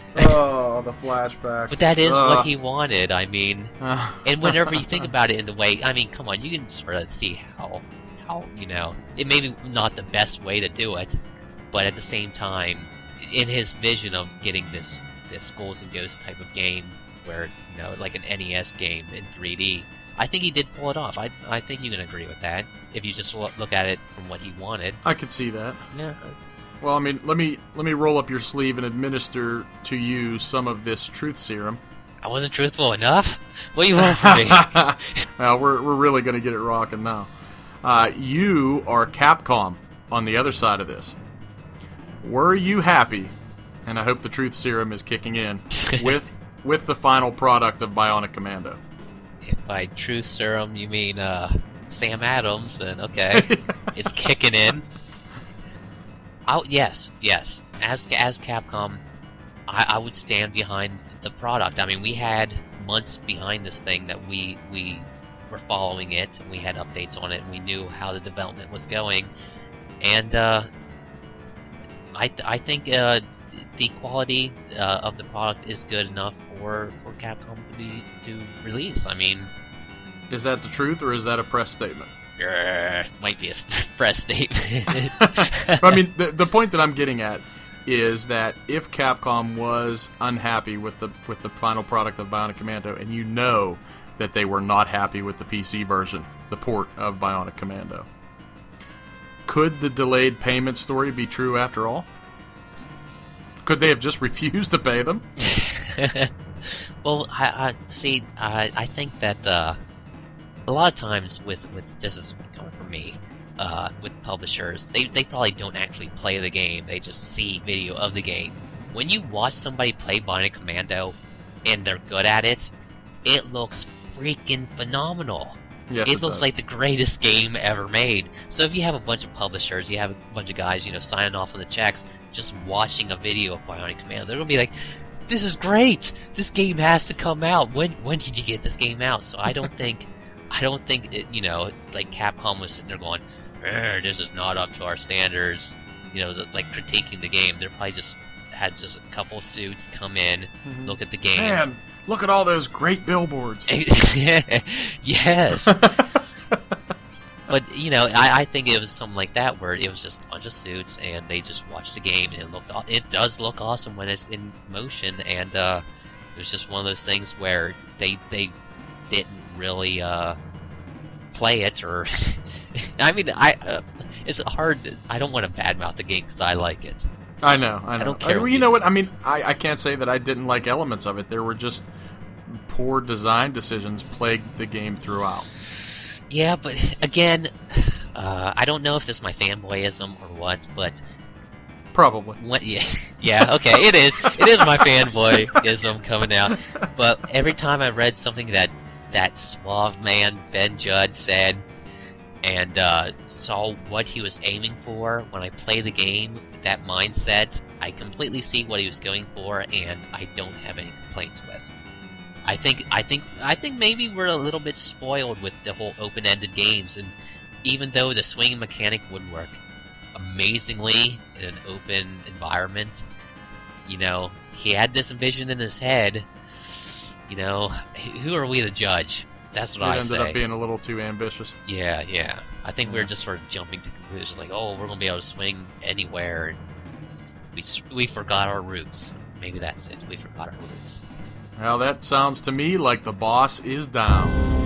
Oh, the flashbacks. But that is Ugh. what he wanted. I mean, and whenever you think about it in the way, I mean, come on, you can sort of see how, how you know, it may be not the best way to do it, but at the same time, in his vision of getting this this Ghouls and Ghosts type of game, where you know, like an N E S game in three D, I think he did pull it off. I I think you can agree with that if you just lo- look at it from what he wanted. I could see that. Yeah. Well, I mean, let me let me roll up your sleeve and administer to you some of this truth serum. I wasn't truthful enough? What do you want from me? Well, we're we're really going to get it rocking now. Uh, you are Capcom on the other side of this. Were you happy, and I hope the truth serum is kicking in, with with the final product of Bionic Commando? If by truth serum you mean uh, Sam Adams, then okay, it's kicking in. I'll, yes, yes. As as Capcom, I, I would stand behind the product. I mean, we had months behind this thing that we we were following it, and we had updates on it, and we knew how the development was going. And uh, I th- I think uh, the quality uh, of the product is good enough for, for Capcom to be to release. I mean, is that the truth or is that a press statement? Uh, might be a press statement. I mean, the the point that I'm getting at is that if Capcom was unhappy with the with the final product of Bionic Commando, and you know that they were not happy with the P C version, the port of Bionic Commando, could the delayed payment story be true after all? Could they have just refused to pay them? Well, I, I see. I I think that. Uh, A lot of times with, with this is coming from me, uh, with publishers, they, they probably don't actually play the game, they just see video of the game. When you watch somebody play Bionic Commando, and they're good at it, it looks freaking phenomenal. Yes, it, it looks does. like the greatest game ever made. So if you have a bunch of publishers, you have a bunch of guys, you know, signing off on the checks, just watching a video of Bionic Commando, they're gonna be like, this is great! This game has to come out! When when did you get this game out? So I don't think... I don't think, it, you know, like Capcom was sitting there going, this is not up to our standards, you know, the, like critiquing the game. They're probably just had just a couple of suits come in, mm-hmm. look at the game. Man, look at all those great billboards. Yes. But, you know, I, I think it was something like that where it was just a bunch of suits and they just watched the game and it looked, it does look awesome when it's in motion, and uh, it was just one of those things where they, they didn't really uh, play it, or I mean, I uh, it's hard. To, I don't want to badmouth the game because I like it. So I know, I know. I don't care. I mean, you know what? I mean, I, I can't say that I didn't like elements of it. There were just poor design decisions plagued the game throughout. Yeah, but again, uh, I don't know if this is my fanboyism or what, but probably. When, yeah, yeah, okay, it is. It is my fanboyism coming out. But every time I read something that that suave man Ben Judd said, and uh, saw what he was aiming for when I play the game with that mindset, I completely see what he was going for, and I don't have any complaints with. I think I think I think maybe we're a little bit spoiled with the whole open-ended games, and even though the swinging mechanic would work amazingly in an open environment, you know, he had this vision in his head. You know, who are we to judge? That's what it I ended say. up being a little too ambitious. Yeah, yeah. I think yeah. we were just sort of jumping to conclusions like, oh, we're going to be able to swing anywhere. And we we forgot our roots. Maybe that's it. We forgot our roots. Well, that sounds to me like the boss is down.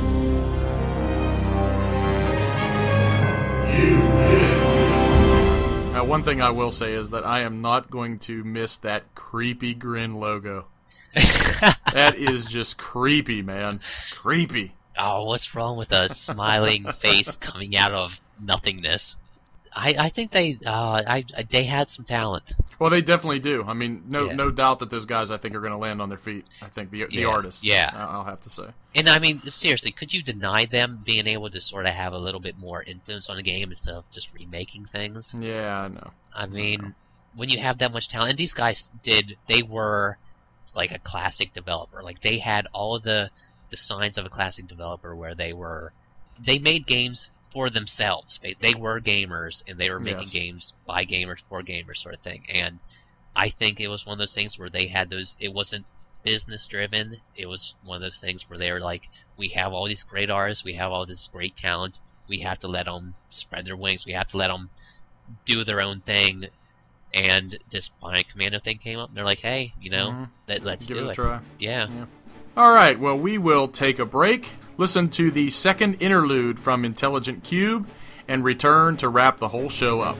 You win. Now, one thing I will say is that I am not going to miss that creepy grin logo. That is just creepy, man. Creepy. Oh, what's wrong with a smiling face coming out of nothingness? I, I think they uh, I, they had some talent. Well, they definitely do. I mean, no yeah. no doubt that those guys, I think, are going to land on their feet. I think the the yeah. artists. Yeah. I'll have to say. And I mean, seriously, could you deny them being able to sort of have a little bit more influence on the game instead of just remaking things? Yeah, I know. I mean, I know. when you have that much talent, and these guys did, they were like a classic developer. Like, they had all the the signs of a classic developer where they were, they made games for themselves. They were gamers, and they were making yes. games by gamers for gamers, sort of thing. And I think it was one of those things where they had those, it wasn't business driven. It was one of those things where they were like, we have all these great artists, we have all this great talent, we have to let them spread their wings, we have to let them do their own thing. And this Bionic Commando thing came up, and they're like, hey, you know, mm-hmm. let, let's Give do it. it. A try. Yeah. yeah. All right, well, we will take a break. listen to the second interlude from Intelligent Cube, and return to wrap the whole show up.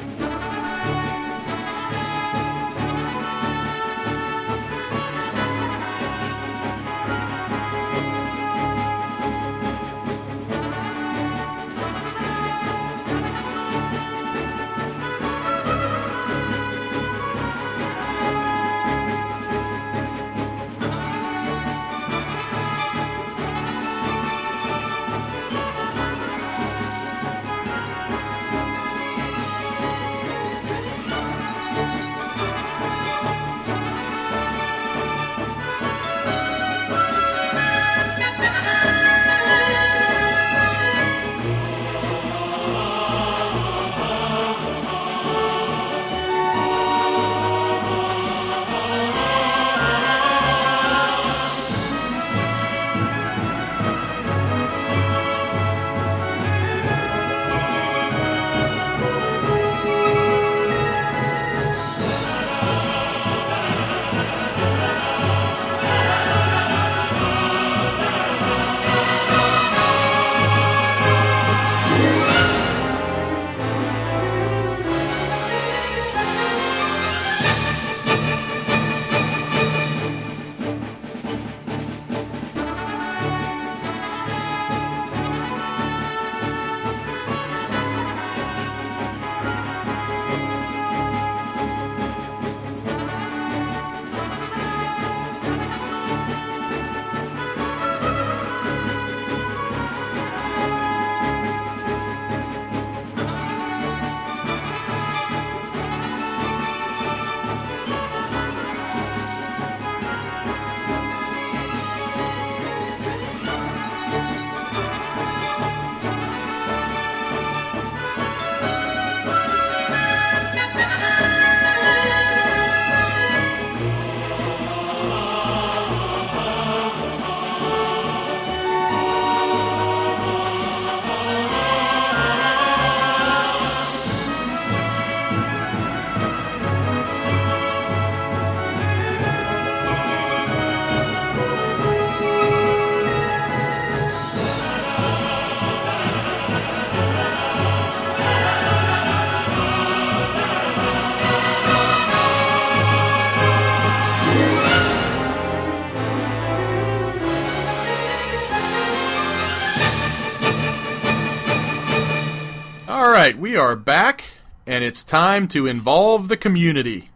All right, we are back, and it's time to involve the community.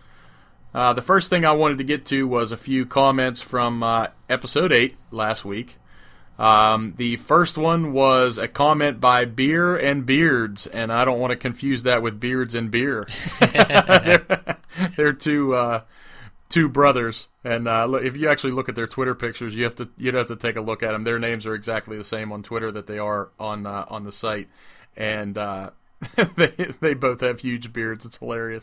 Uh, the first thing I wanted to get to was a few comments from uh, episode eight last week. Um, the first one was a comment by Beer and Beards, and I don't want to confuse that with Beards and Beer. they're, they're two uh, two brothers, and uh, if you actually look at their Twitter pictures, you have to you'd have to take a look at them. Their names are exactly the same on Twitter that they are on uh, on the site, and uh, they they both have huge beards. It's hilarious.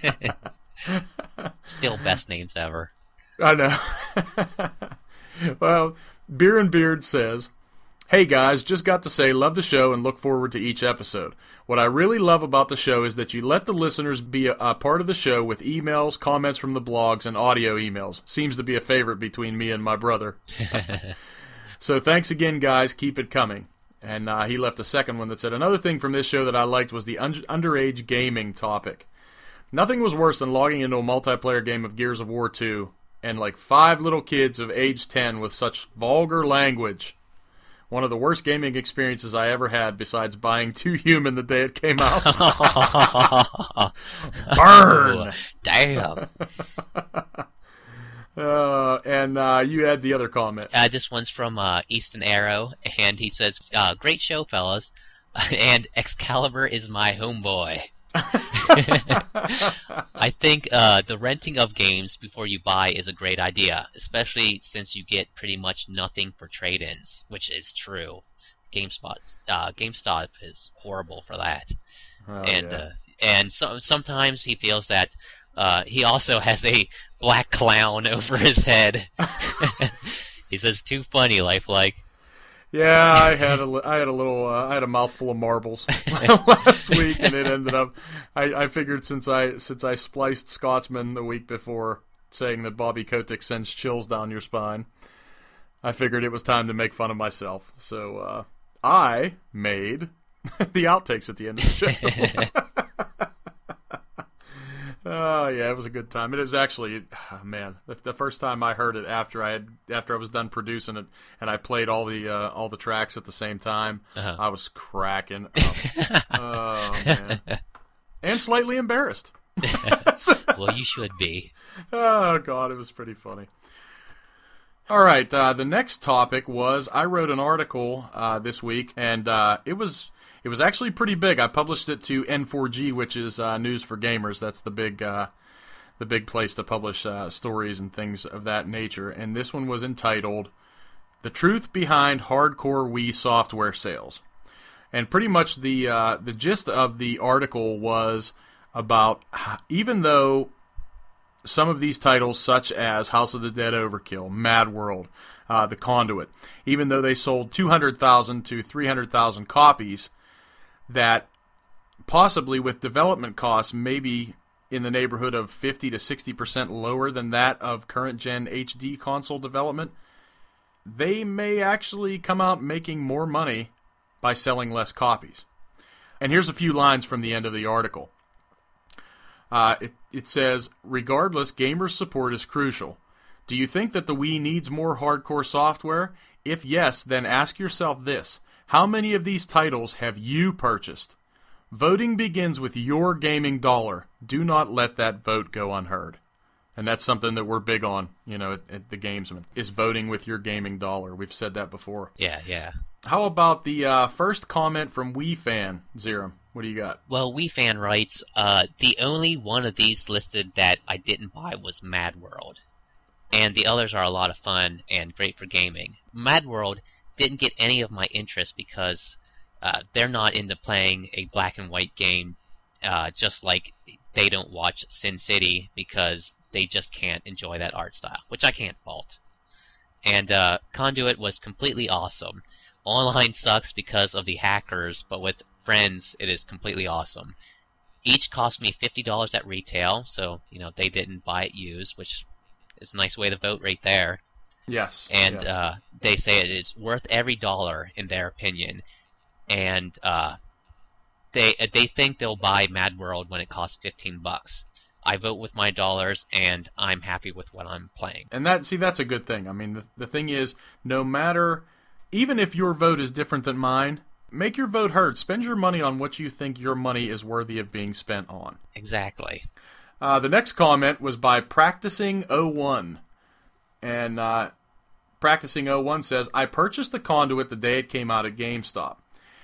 Still best names ever. I know. Well, Beer and Beard says, "Hey guys, just got to say love the show and look forward to each episode. What I really love about the show is that you let the listeners be a, a part of the show with emails, comments from the blogs, and audio emails. Seems to be a favorite between me and my brother. So thanks again, guys. Keep it coming." And uh, he left a second one that said, "Another thing from this show that I liked was the un- underage gaming topic. Nothing was worse than logging into a multiplayer game of Gears of War two and like five little kids of age ten with such vulgar language. One of the worst gaming experiences I ever had besides buying Too Human the day it came out." Burn! Oh, damn. uh, and uh, you had the other comment. Uh, this one's from uh, Easton Arrow, and he says, uh, "Great show, fellas, and Excalibur is my homeboy." I think uh, the renting of games before you buy is a great idea, especially since you get pretty much nothing for trade-ins, which is true. GameSpot, uh, GameStop is horrible for that, Oh, and yeah. uh, and so, sometimes he feels that uh, he also has a black clown over his head. He says, "Too funny, lifelike." Yeah, I had a, li- I had a little, uh, I had a mouthful of marbles last week, and it ended up. I, I figured since I since I spliced Scotsman the week before, saying that Bobby Kotick sends chills down your spine. I figured it was time to make fun of myself. So uh, I made the outtakes at the end of the show. Oh yeah, it was a good time. It was actually, oh, man, the, the first time I heard it after I had after I was done producing it, and I played all the uh, all the tracks at the same time. Uh-huh. I was cracking up. Oh man, and slightly embarrassed. Well, you should be. Oh god, it was pretty funny. All right, uh, the next topic was I wrote an article uh, this week, and uh, it was. It was actually pretty big. I published it to N four G, which is uh, News for Gamers. That's the big, uh, the big place to publish uh, stories and things of that nature. And this one was entitled "The Truth Behind Hardcore Wii Software Sales." And pretty much the uh, the gist of the article was about even though some of these titles, such as House of the Dead Overkill, Mad World, uh, The Conduit, even though they sold two hundred thousand to three hundred thousand copies, that possibly with development costs maybe in the neighborhood of fifty to sixty percent lower than that of current-gen H D console development, they may actually come out making more money by selling less copies. And here's a few lines from the end of the article. Uh, it, it says, "Regardless, gamers' support is crucial. Do you think that the Wii needs more hardcore software? If yes, then ask yourself this. How many of these titles have you purchased? Voting begins with your gaming dollar. Do not let that vote go unheard." And that's something that we're big on, you know, at, at the Gamesman, is voting with your gaming dollar. We've said that before. Yeah, yeah. How about the uh, first comment from Wii Fan, Zerum? What do you got? Well, Wii Fan writes, uh, the only one of these listed that I didn't buy was Mad World. And the others are a lot of fun and great for gaming. Mad World didn't get any of my interest because uh, they're not into playing a black and white game, uh, just like they don't watch Sin City because they just can't enjoy that art style, which I can't fault. And uh, Conduit was completely awesome. Online sucks because of the hackers, but with friends it is completely awesome. Each cost me fifty dollars at retail, so you know they didn't buy it used, which is a nice way to vote right there. Yes. And yes. Uh, they say it is worth every dollar in their opinion. And uh, they they think they'll buy Mad World when it costs fifteen bucks. I vote with my dollars, and I'm happy with what I'm playing. And that see, that's a good thing. I mean, the, the thing is, no matter, even if your vote is different than mine, make your vote heard. Spend your money on what you think your money is worthy of being spent on. Exactly. Uh, the next comment was by Practicing oh one. And uh, Practicing oh one says, "I purchased the Conduit the day it came out at GameStop.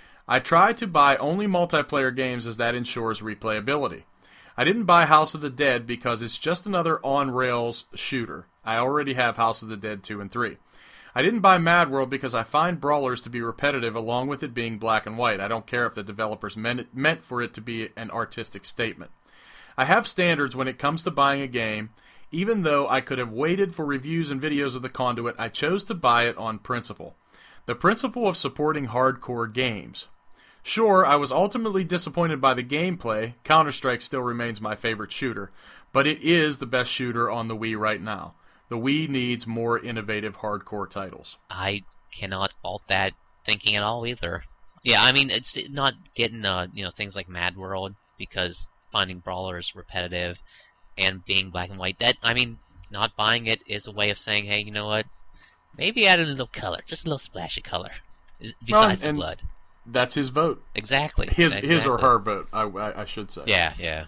I try to buy only multiplayer games as that ensures replayability. I didn't buy House of the Dead because it's just another on-rails shooter. I already have House of the Dead two and three. I didn't buy Mad World because I find brawlers to be repetitive along with it being black and white. I don't care if the developers meant, it, meant for it to be an artistic statement. I have standards when it comes to buying a game. Even though I could have waited for reviews and videos of the Conduit, I chose to buy it on principle. The principle of supporting hardcore games. Sure, I was ultimately disappointed by the gameplay. Counter-Strike still remains my favorite shooter, but it is the best shooter on the Wii right now. The Wii needs more innovative hardcore titles." I cannot fault that thinking at all either. Yeah, I mean, it's not getting uh, you know things like Mad World because finding brawlers repetitive and being black and white. That I mean, not buying it is a way of saying, hey, you know what? Maybe add a little color, just a little splash of color, besides well, the blood. That's his vote. Exactly. His exactly. his or her vote, I, I, I should say. Yeah, yeah.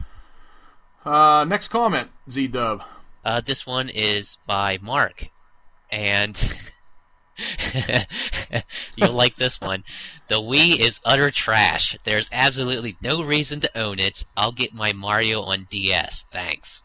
Uh, next comment, Z-Dub. Uh, this one is by Mark, and you'll like this one. "The Wii is utter trash. There's absolutely no reason to own it. I'll get my Mario on D S. Thanks."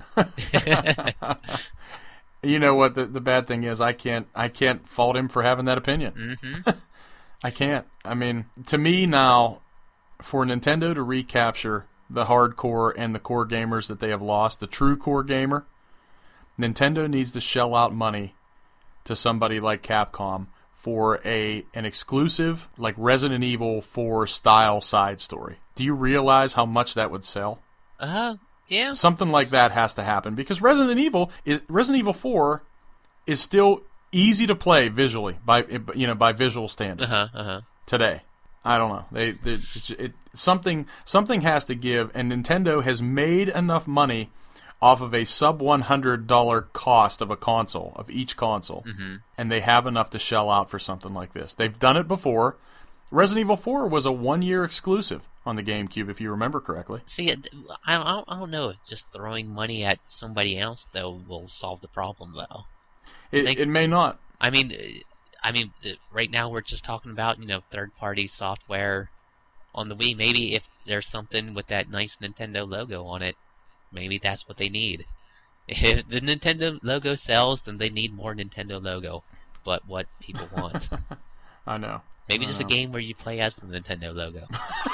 You know what? The the bad thing is, I can't I can't fault him for having that opinion. Mm-hmm. I can't. I mean, to me now, for Nintendo to recapture the hardcore and the core gamers that they have lost, the true core gamer, Nintendo needs to shell out money to somebody like Capcom for a an exclusive, like Resident Evil four style side story. Do you realize how much that would sell? Uh, yeah. Something like that has to happen because Resident Evil is Resident Evil four is still easy to play visually by you know by visual standards Uh-huh, uh-huh. today. I don't know. They, they it, it, something something has to give, and Nintendo has made enough money off of a sub one hundred dollar cost of a console, of each console, mm-hmm. and they have enough to shell out for something like this. They've done it before. Resident Evil four was a one-year exclusive on the GameCube, if you remember correctly. See, I don't, I don't know if just throwing money at somebody else, though, will solve the problem, though. It, Think, it may not. I mean, I mean, right now we're just talking about, you know, third-party software on the Wii. Maybe if there's something with that nice Nintendo logo on it, maybe that's what they need. If the Nintendo logo sells, then they need more Nintendo logo. But what people want. I know. Maybe I just know. a game where you play as the Nintendo logo.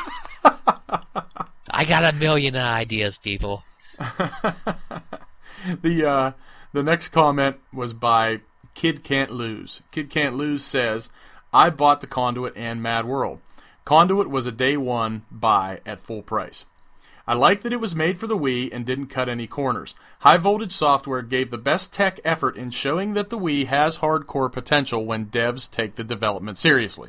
I got a million ideas, people. the uh, the next comment was by Kid Can't Lose. Kid Can't Lose says, I bought the Conduit and Mad World. Conduit was a day one buy at full price. I like that it was made for the Wii and didn't cut any corners. High Voltage Software gave the best tech effort in showing that the Wii has hardcore potential when devs take the development seriously.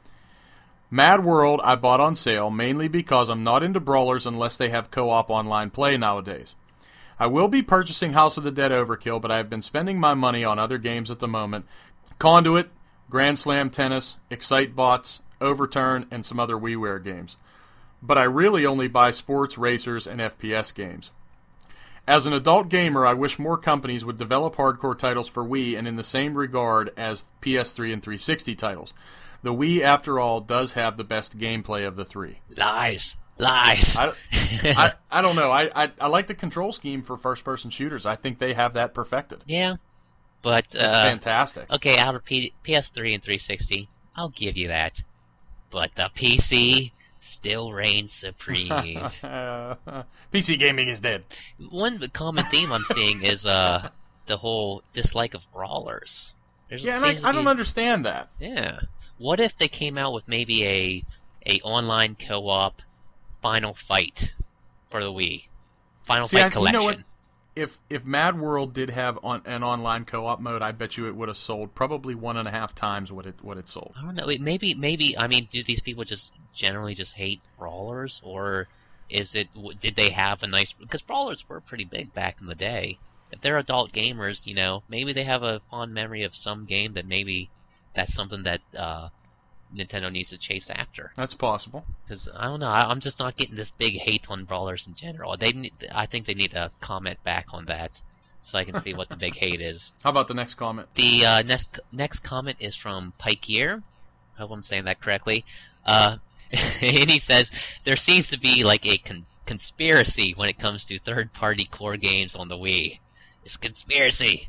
Mad World I bought on sale mainly because I'm not into brawlers unless they have co-op online play nowadays. I will be purchasing House of the Dead Overkill, but I have been spending my money on other games at the moment. Conduit, Grand Slam Tennis, Excitebots, Overturn, and some other WiiWare games. But I really only buy sports, racers, and F P S games. As an adult gamer, I wish more companies would develop hardcore titles for Wii and in the same regard as P S three and three sixty titles. The Wii, after all, does have the best gameplay of the three. Lies. Lies. I, I, I don't know. I, I I like the control scheme for first-person shooters. I think they have that perfected. Yeah. But, It's uh... fantastic. Okay, out of P- PS3 and three sixty, I'll give you that. But the P C still reigns supreme. P C gaming is dead. One common theme I'm seeing is, uh, the whole dislike of brawlers. There's, Yeah, and I, seems to I don't be- understand that. Yeah. What if they came out with maybe a a online co-op Final Fight for the Wii? Final See, Fight I, you Collection. know what? If if Mad World did have on, an online co-op mode, I bet you it would have sold probably one and a half times what it what it sold. I don't know. It, maybe, maybe. I mean, do these people just generally just hate brawlers, or is it? Did they have a nice? Because brawlers were pretty big back in the day. If they're adult gamers, you know, maybe they have a fond memory of some game that maybe that's something that uh, Nintendo needs to chase after. That's possible. Because I don't know, I, I'm just not getting this big hate on brawlers in general. They, need, I think they need to comment back on that so I can see what the big hate is. How about the next comment? The uh, next next comment is from Pikeer. I hope I'm saying that correctly. Uh, and he says, there seems to be like a con- conspiracy when it comes to third-party core games on the Wii. It's a conspiracy.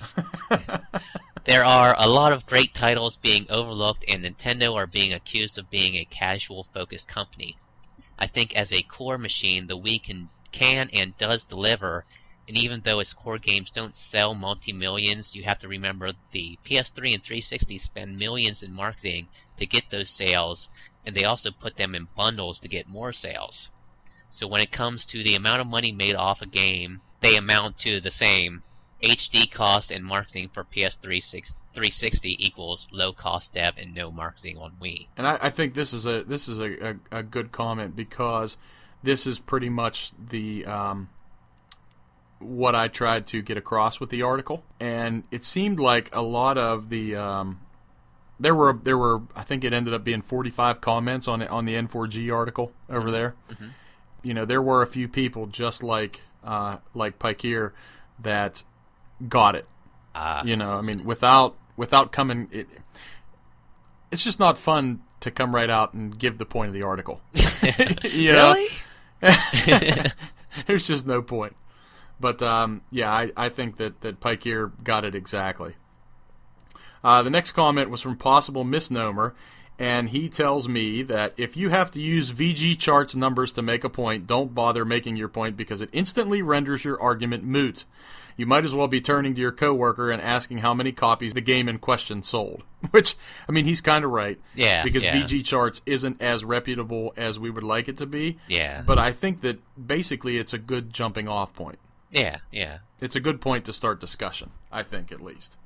There are a lot of great titles being overlooked, and Nintendo are being accused of being a casual-focused company. I think as a core machine, the Wii can, can and does deliver, and even though its core games don't sell multi-millions, you have to remember the P S three and three sixty spend millions in marketing to get those sales, and they also put them in bundles to get more sales. So when it comes to the amount of money made off a game, they amount to the same. H D cost and marketing for P S three sixty equals low cost dev and no marketing on Wii. And I, I think this is a this is a, a, a good comment because this is pretty much the um, what I tried to get across with the article, and it seemed like a lot of the um, there were there were I think it ended up being forty-five comments on it on the N four G article over there. Mm-hmm. You know, there were a few people just like uh, like Pikeer that got it. Uh, you know, I mean, without without coming, it, it's just not fun to come right out and give the point of the article. You know? Really? There's just no point. But um, yeah, I, I think that that Pikeer got it exactly. Uh, the next comment was from Possible Misnomer, and he tells me that if you have to use V G charts numbers to make a point, don't bother making your point because it instantly renders your argument moot. You might as well be turning to your coworker and asking how many copies the game in question sold. Which, I mean, he's kind of right. Yeah, Because yeah. V G charts isn't as reputable as we would like it to be. Yeah. But I think that basically it's a good jumping off point. Yeah, yeah. It's a good point to start discussion, I think, at least.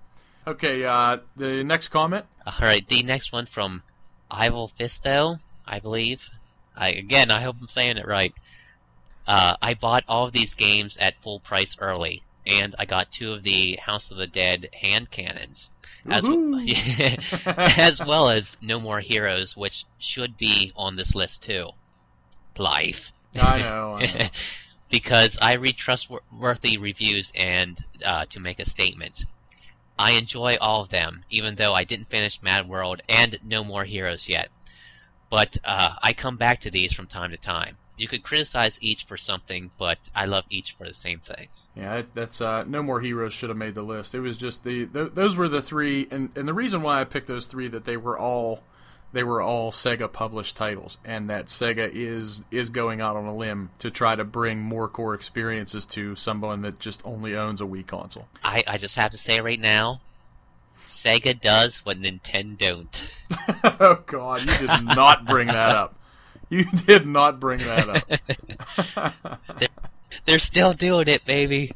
Okay, uh, the next comment? All right, the next one from Ival Fisto, I believe. I, again, I hope I'm saying it right. Uh, I bought all of these games at full price early, and I got two of the House of the Dead hand cannons, as, w- as well as No More Heroes, which should be on this list too. Life. I know, I know. Because I read trustworthy reviews and uh, to make a statement. I enjoy all of them, even though I didn't finish Mad World and No More Heroes yet. But uh, I come back to these from time to time. You could criticize each for something, but I love each for the same things. Yeah, that's uh, No More Heroes should have made the list. It was just the th- those were the three, and, and the reason why I picked those three that they were all they were all Sega published titles, and that Sega is is going out on a limb to try to bring more core experiences to someone that just only owns a Wii console. I, I just have to say right now, Sega does what Nintendo don't. Oh God, you did not bring that up. You did not bring that up. they're, they're still doing it, baby.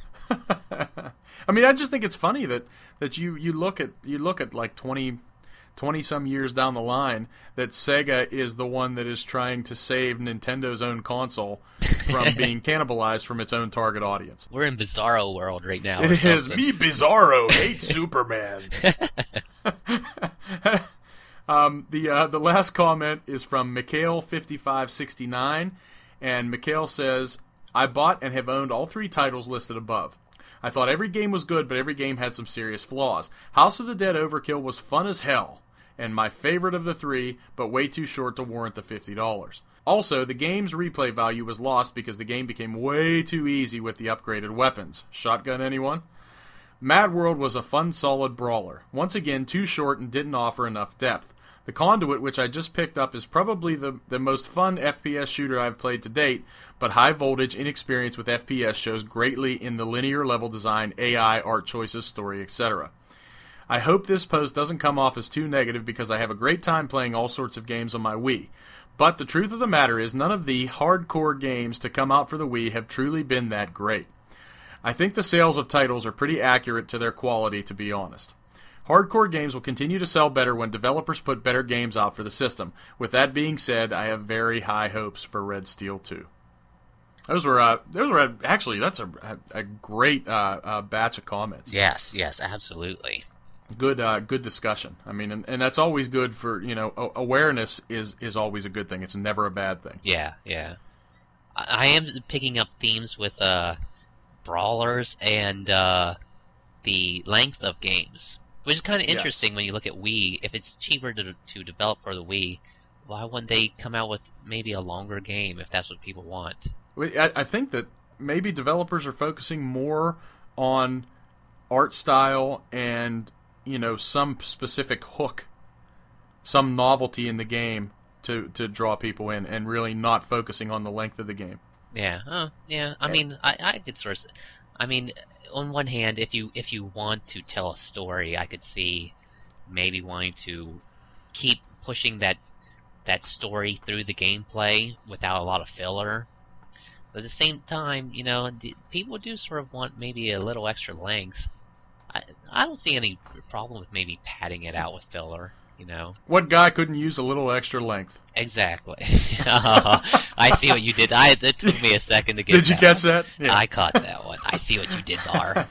I mean, I just think it's funny that, that you, you look at you look at like twenty, twenty some years down the line that Sega is the one that is trying to save Nintendo's own console from being cannibalized from its own target audience. We're in Bizarro world right now. It is me, Bizarro, hate Superman. Um, the uh, the last comment is from Mikhail fifty-five sixty-nine, and Mikhail says, I bought and have owned all three titles listed above. I thought every game was good, but every game had some serious flaws. House of the Dead Overkill was fun as hell, and my favorite of the three, but way too short to warrant the fifty dollars. Also, the game's replay value was lost because the game became way too easy with the upgraded weapons. Shotgun, anyone? Mad World was a fun, solid brawler. Once again, too short and didn't offer enough depth. The Conduit, which I just picked up, is probably the, the most fun F P S shooter I've played to date, but high voltage inexperience with F P S shows greatly in the linear level design, A I, art choices, story, et cetera. I hope this post doesn't come off as too negative because I have a great time playing all sorts of games on my Wii. But the truth of the matter is none of the hardcore games to come out for the Wii have truly been that great. I think the sales of titles are pretty accurate to their quality, to be honest. Hardcore games will continue to sell better when developers put better games out for the system. With that being said, I have very high hopes for Red Steel two. Those were, uh, those were actually, that's a, a great uh, uh, batch of comments. Yes, yes, absolutely. Good, uh, good discussion. I mean, and, and that's always good for, you know, awareness is, is always a good thing. It's never a bad thing. Yeah, yeah. I, I am picking up themes with uh, brawlers and uh, the length of games. Which is kind of interesting yes. when you look at Wii. If it's cheaper to to develop for the Wii, why wouldn't they come out with maybe a longer game if that's what people want? I, I think that maybe developers are focusing more on art style and, you know, some specific hook, some novelty in the game to, to draw people in, and really not focusing on the length of the game. Yeah, oh, yeah. I mean, I, I could sort of... I mean... On one hand, if you if you want to tell a story, I could see maybe wanting to keep pushing that that story through the gameplay without a lot of filler. But at the same time, you know, the, people do sort of want maybe a little extra length. I I don't see any problem with maybe padding it out with filler. You know, what guy couldn't use a little extra length? Exactly. uh, I see what you did. I it took me a second to get. Did you that catch one. that? Yeah. I caught that one. I see what you did there.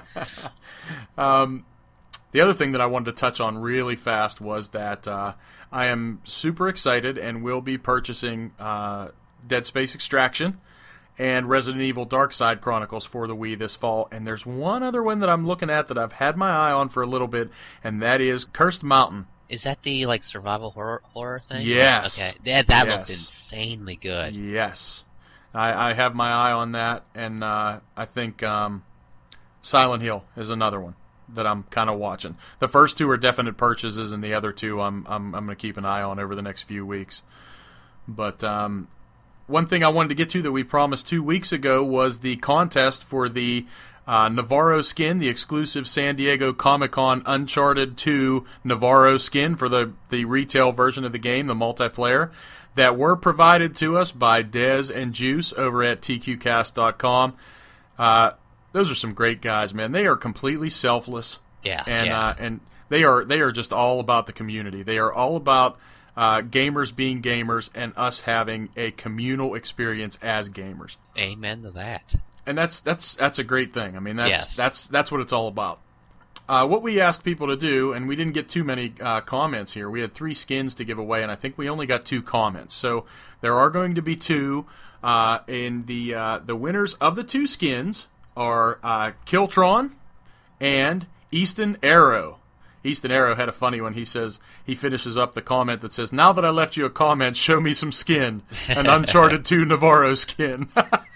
um, the other thing that I wanted to touch on really fast was that uh, I am super excited and will be purchasing uh, Dead Space Extraction and Resident Evil Darkside Chronicles for the Wii this fall. And there's one other one that I'm looking at that I've had my eye on for a little bit, and that is Cursed Mountain. Is that the like survival horror horror thing? Yes. Okay. That that yes. looked insanely good. Yes. I, I have my eye on that, and uh, I think um, Silent Hill is another one that I'm kind of watching. The first two are definite purchases, and the other two I'm I'm I'm going to keep an eye on over the next few weeks. But um, one thing I wanted to get to that we promised two weeks ago was the contest for the Uh, Navarro skin, the exclusive San Diego Comic-Con Uncharted two Navarro skin for the, the retail version of the game, the multiplayer, that were provided to us by Dez and Juice over at T Q cast dot com. Uh, those are some great guys, man. They are completely selfless, Yeah, and yeah. Uh, and they are they are just all about the community. They are all about uh, gamers being gamers and us having a communal experience as gamers. Amen to that. And that's that's that's a great thing. I mean, that's Yes. that's that's what it's all about. Uh, what we asked people to do, and we didn't get too many uh, comments here. We had three skins to give away, and I think we only got two comments. So there are going to be two. Uh, and the uh, the winners of the two skins are uh, Kiltron and Easton Arrow. Easton Arrow had a funny one. He says, he finishes up the comment that says, "Now that I left you a comment, show me some skin. An Uncharted two Navarro skin."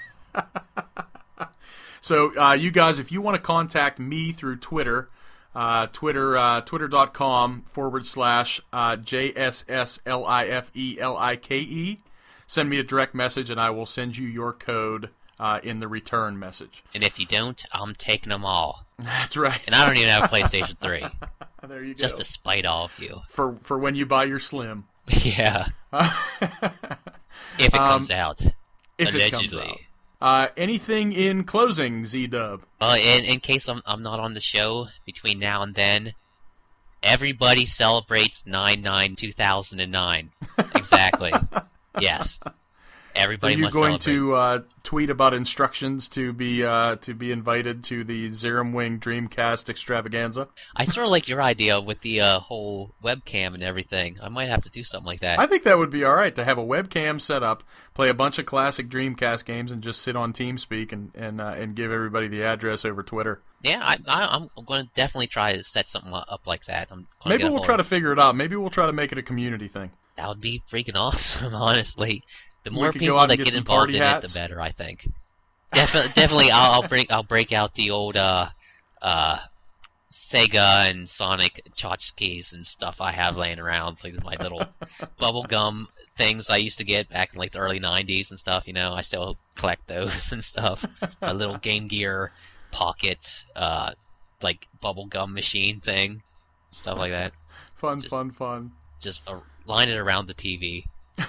So uh, you guys, if you want to contact me through Twitter, uh, Twitter, uh, twitter.com forward slash uh, J S S L I F E L I K E, send me a direct message and I will send you your code uh, in the return message. And if you don't, I'm taking them all. That's right. And I don't even have a PlayStation three. There you go. Just to spite all of you. For for when you buy your Slim. Yeah. If it comes Um, out. If allegedly. it comes out. Uh, anything in closing, Z-Dub? Uh, in, in case I'm, I'm not on the show between now and then, everybody celebrates nine nine two thousand nine. Exactly. Yes. Everybody Are you must going celebrate. to uh, tweet about instructions to be uh, to be invited to the Zerum Wing Dreamcast extravaganza? I sort of like your idea with the uh, whole webcam and everything. I might have to do something like that. I think that would be all right to have a webcam set up, play a bunch of classic Dreamcast games, and just sit on TeamSpeak and and uh, and give everybody the address over Twitter. Yeah, I, I, I'm going to definitely try to set something up like that. I'm gonna Maybe get a we'll hold try of- to figure it out. Maybe we'll try to make it a community thing. That would be freaking awesome, honestly. The We more could go people out and that get get some involved party in hats. it, the better. I think. Definitely, definitely, I'll, I'll break, I'll break out the old uh, uh, Sega and Sonic tchotchkes and stuff I have laying around, like my little bubblegum things I used to get back in like the early nineties and stuff. You know, I still collect those and stuff. My little Game Gear pocket, uh, like bubblegum machine thing, stuff like that. Fun, Just- fun, fun. Just uh, line it around the T V.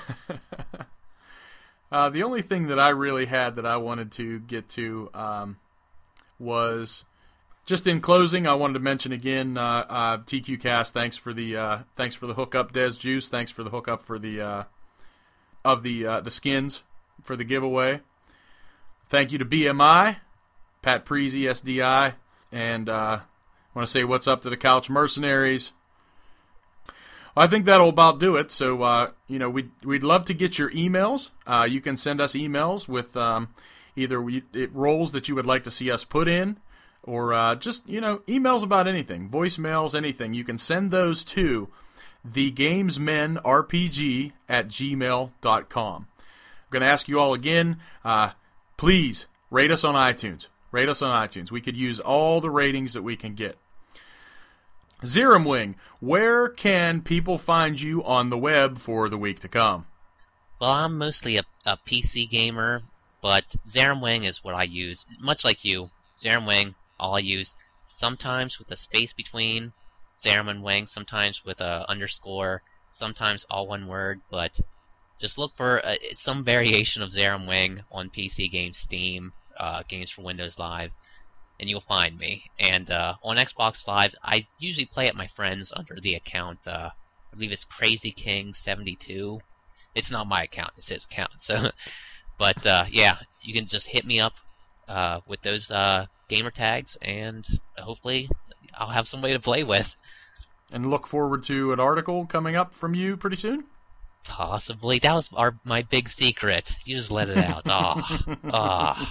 Uh, the only thing that I really had that I wanted to get to um, was just in closing. I wanted to mention again, uh, uh, T Q Cast. Thanks for the uh, thanks for the hookup, Des Juice. Thanks for the hookup for the uh, of the uh, the skins for the giveaway. Thank you to B M I, Pat Preezy, S D I, and uh, I want to say what's up to the Couch Mercenaries. I think that'll about do it. So, uh, you know, we'd, we'd love to get your emails. Uh, you can send us emails with um, either we, it, roles that you would like to see us put in or uh, just, you know, emails about anything, voicemails, anything. You can send those to thegamesmenrpg at gmail dot com. I'm going to ask you all again, uh, please rate us on iTunes. Rate us on iTunes. We could use all the ratings that we can get. Zerum Wing, where can people find you on the web for the week to come? Well, I'm mostly a, a P C gamer, but Zerum Wing is what I use. Much like you, Zerum Wing, all I use, sometimes with a space between Zerum and Wing, sometimes with a underscore, sometimes all one word, but just look for uh, some variation of Zerum Wing on P C games, Steam, uh, Games for Windows Live, and you'll find me. And uh, on Xbox Live, I usually play at my friend's under the account, uh, I believe it's Crazy King seventy-two. It's not my account, it's his account. So, but uh, yeah, you can just hit me up uh, with those uh, gamer tags, and hopefully I'll have somebody to play with. And look forward to an article coming up from you pretty soon? Possibly. That was our my big secret. You just let it out. Ah, ah.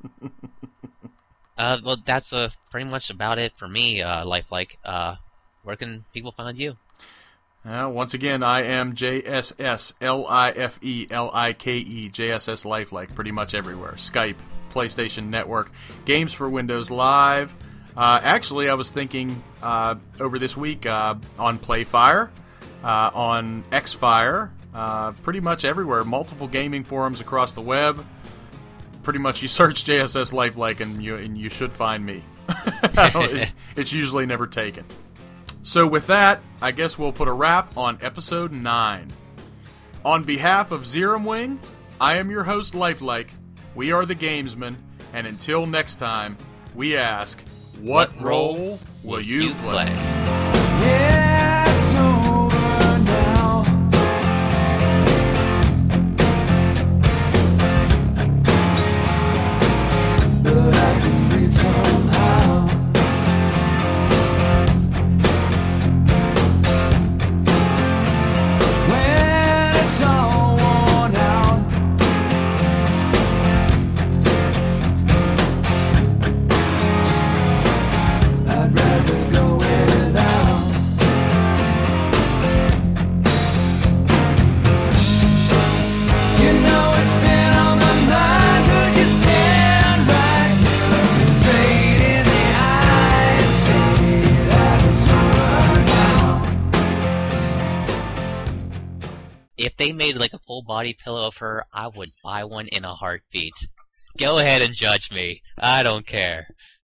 Uh, well, that's uh, pretty much about it for me, uh, Lifelike. Uh, where can people find you? Uh, once again, I am J S S L I F E L I K E, J S S Lifelike, pretty much everywhere. Skype, PlayStation Network, Games for Windows Live. Uh, actually, I was thinking uh, over this week uh, on Playfire, uh, on Xfire, uh, pretty much everywhere. Multiple gaming forums across the web. Pretty much, you search J S S Lifelike and you and you should find me. it, it's usually never taken. So with that, I guess we'll put a wrap on episode nine. On behalf of Zerum Wing, I am your host Lifelike. We are the Gamesmen, and until next time, we ask, What role will you play? Yeah, it's over now. But I can breathe somehow. When it's all worn out, I'd rather go without. You know it's been on my mind. Could you stand right here, look me straight in the eye and say that it's over now? If they made like a full body pillow of her, I would buy one in a heartbeat. Go ahead and judge me. I don't care.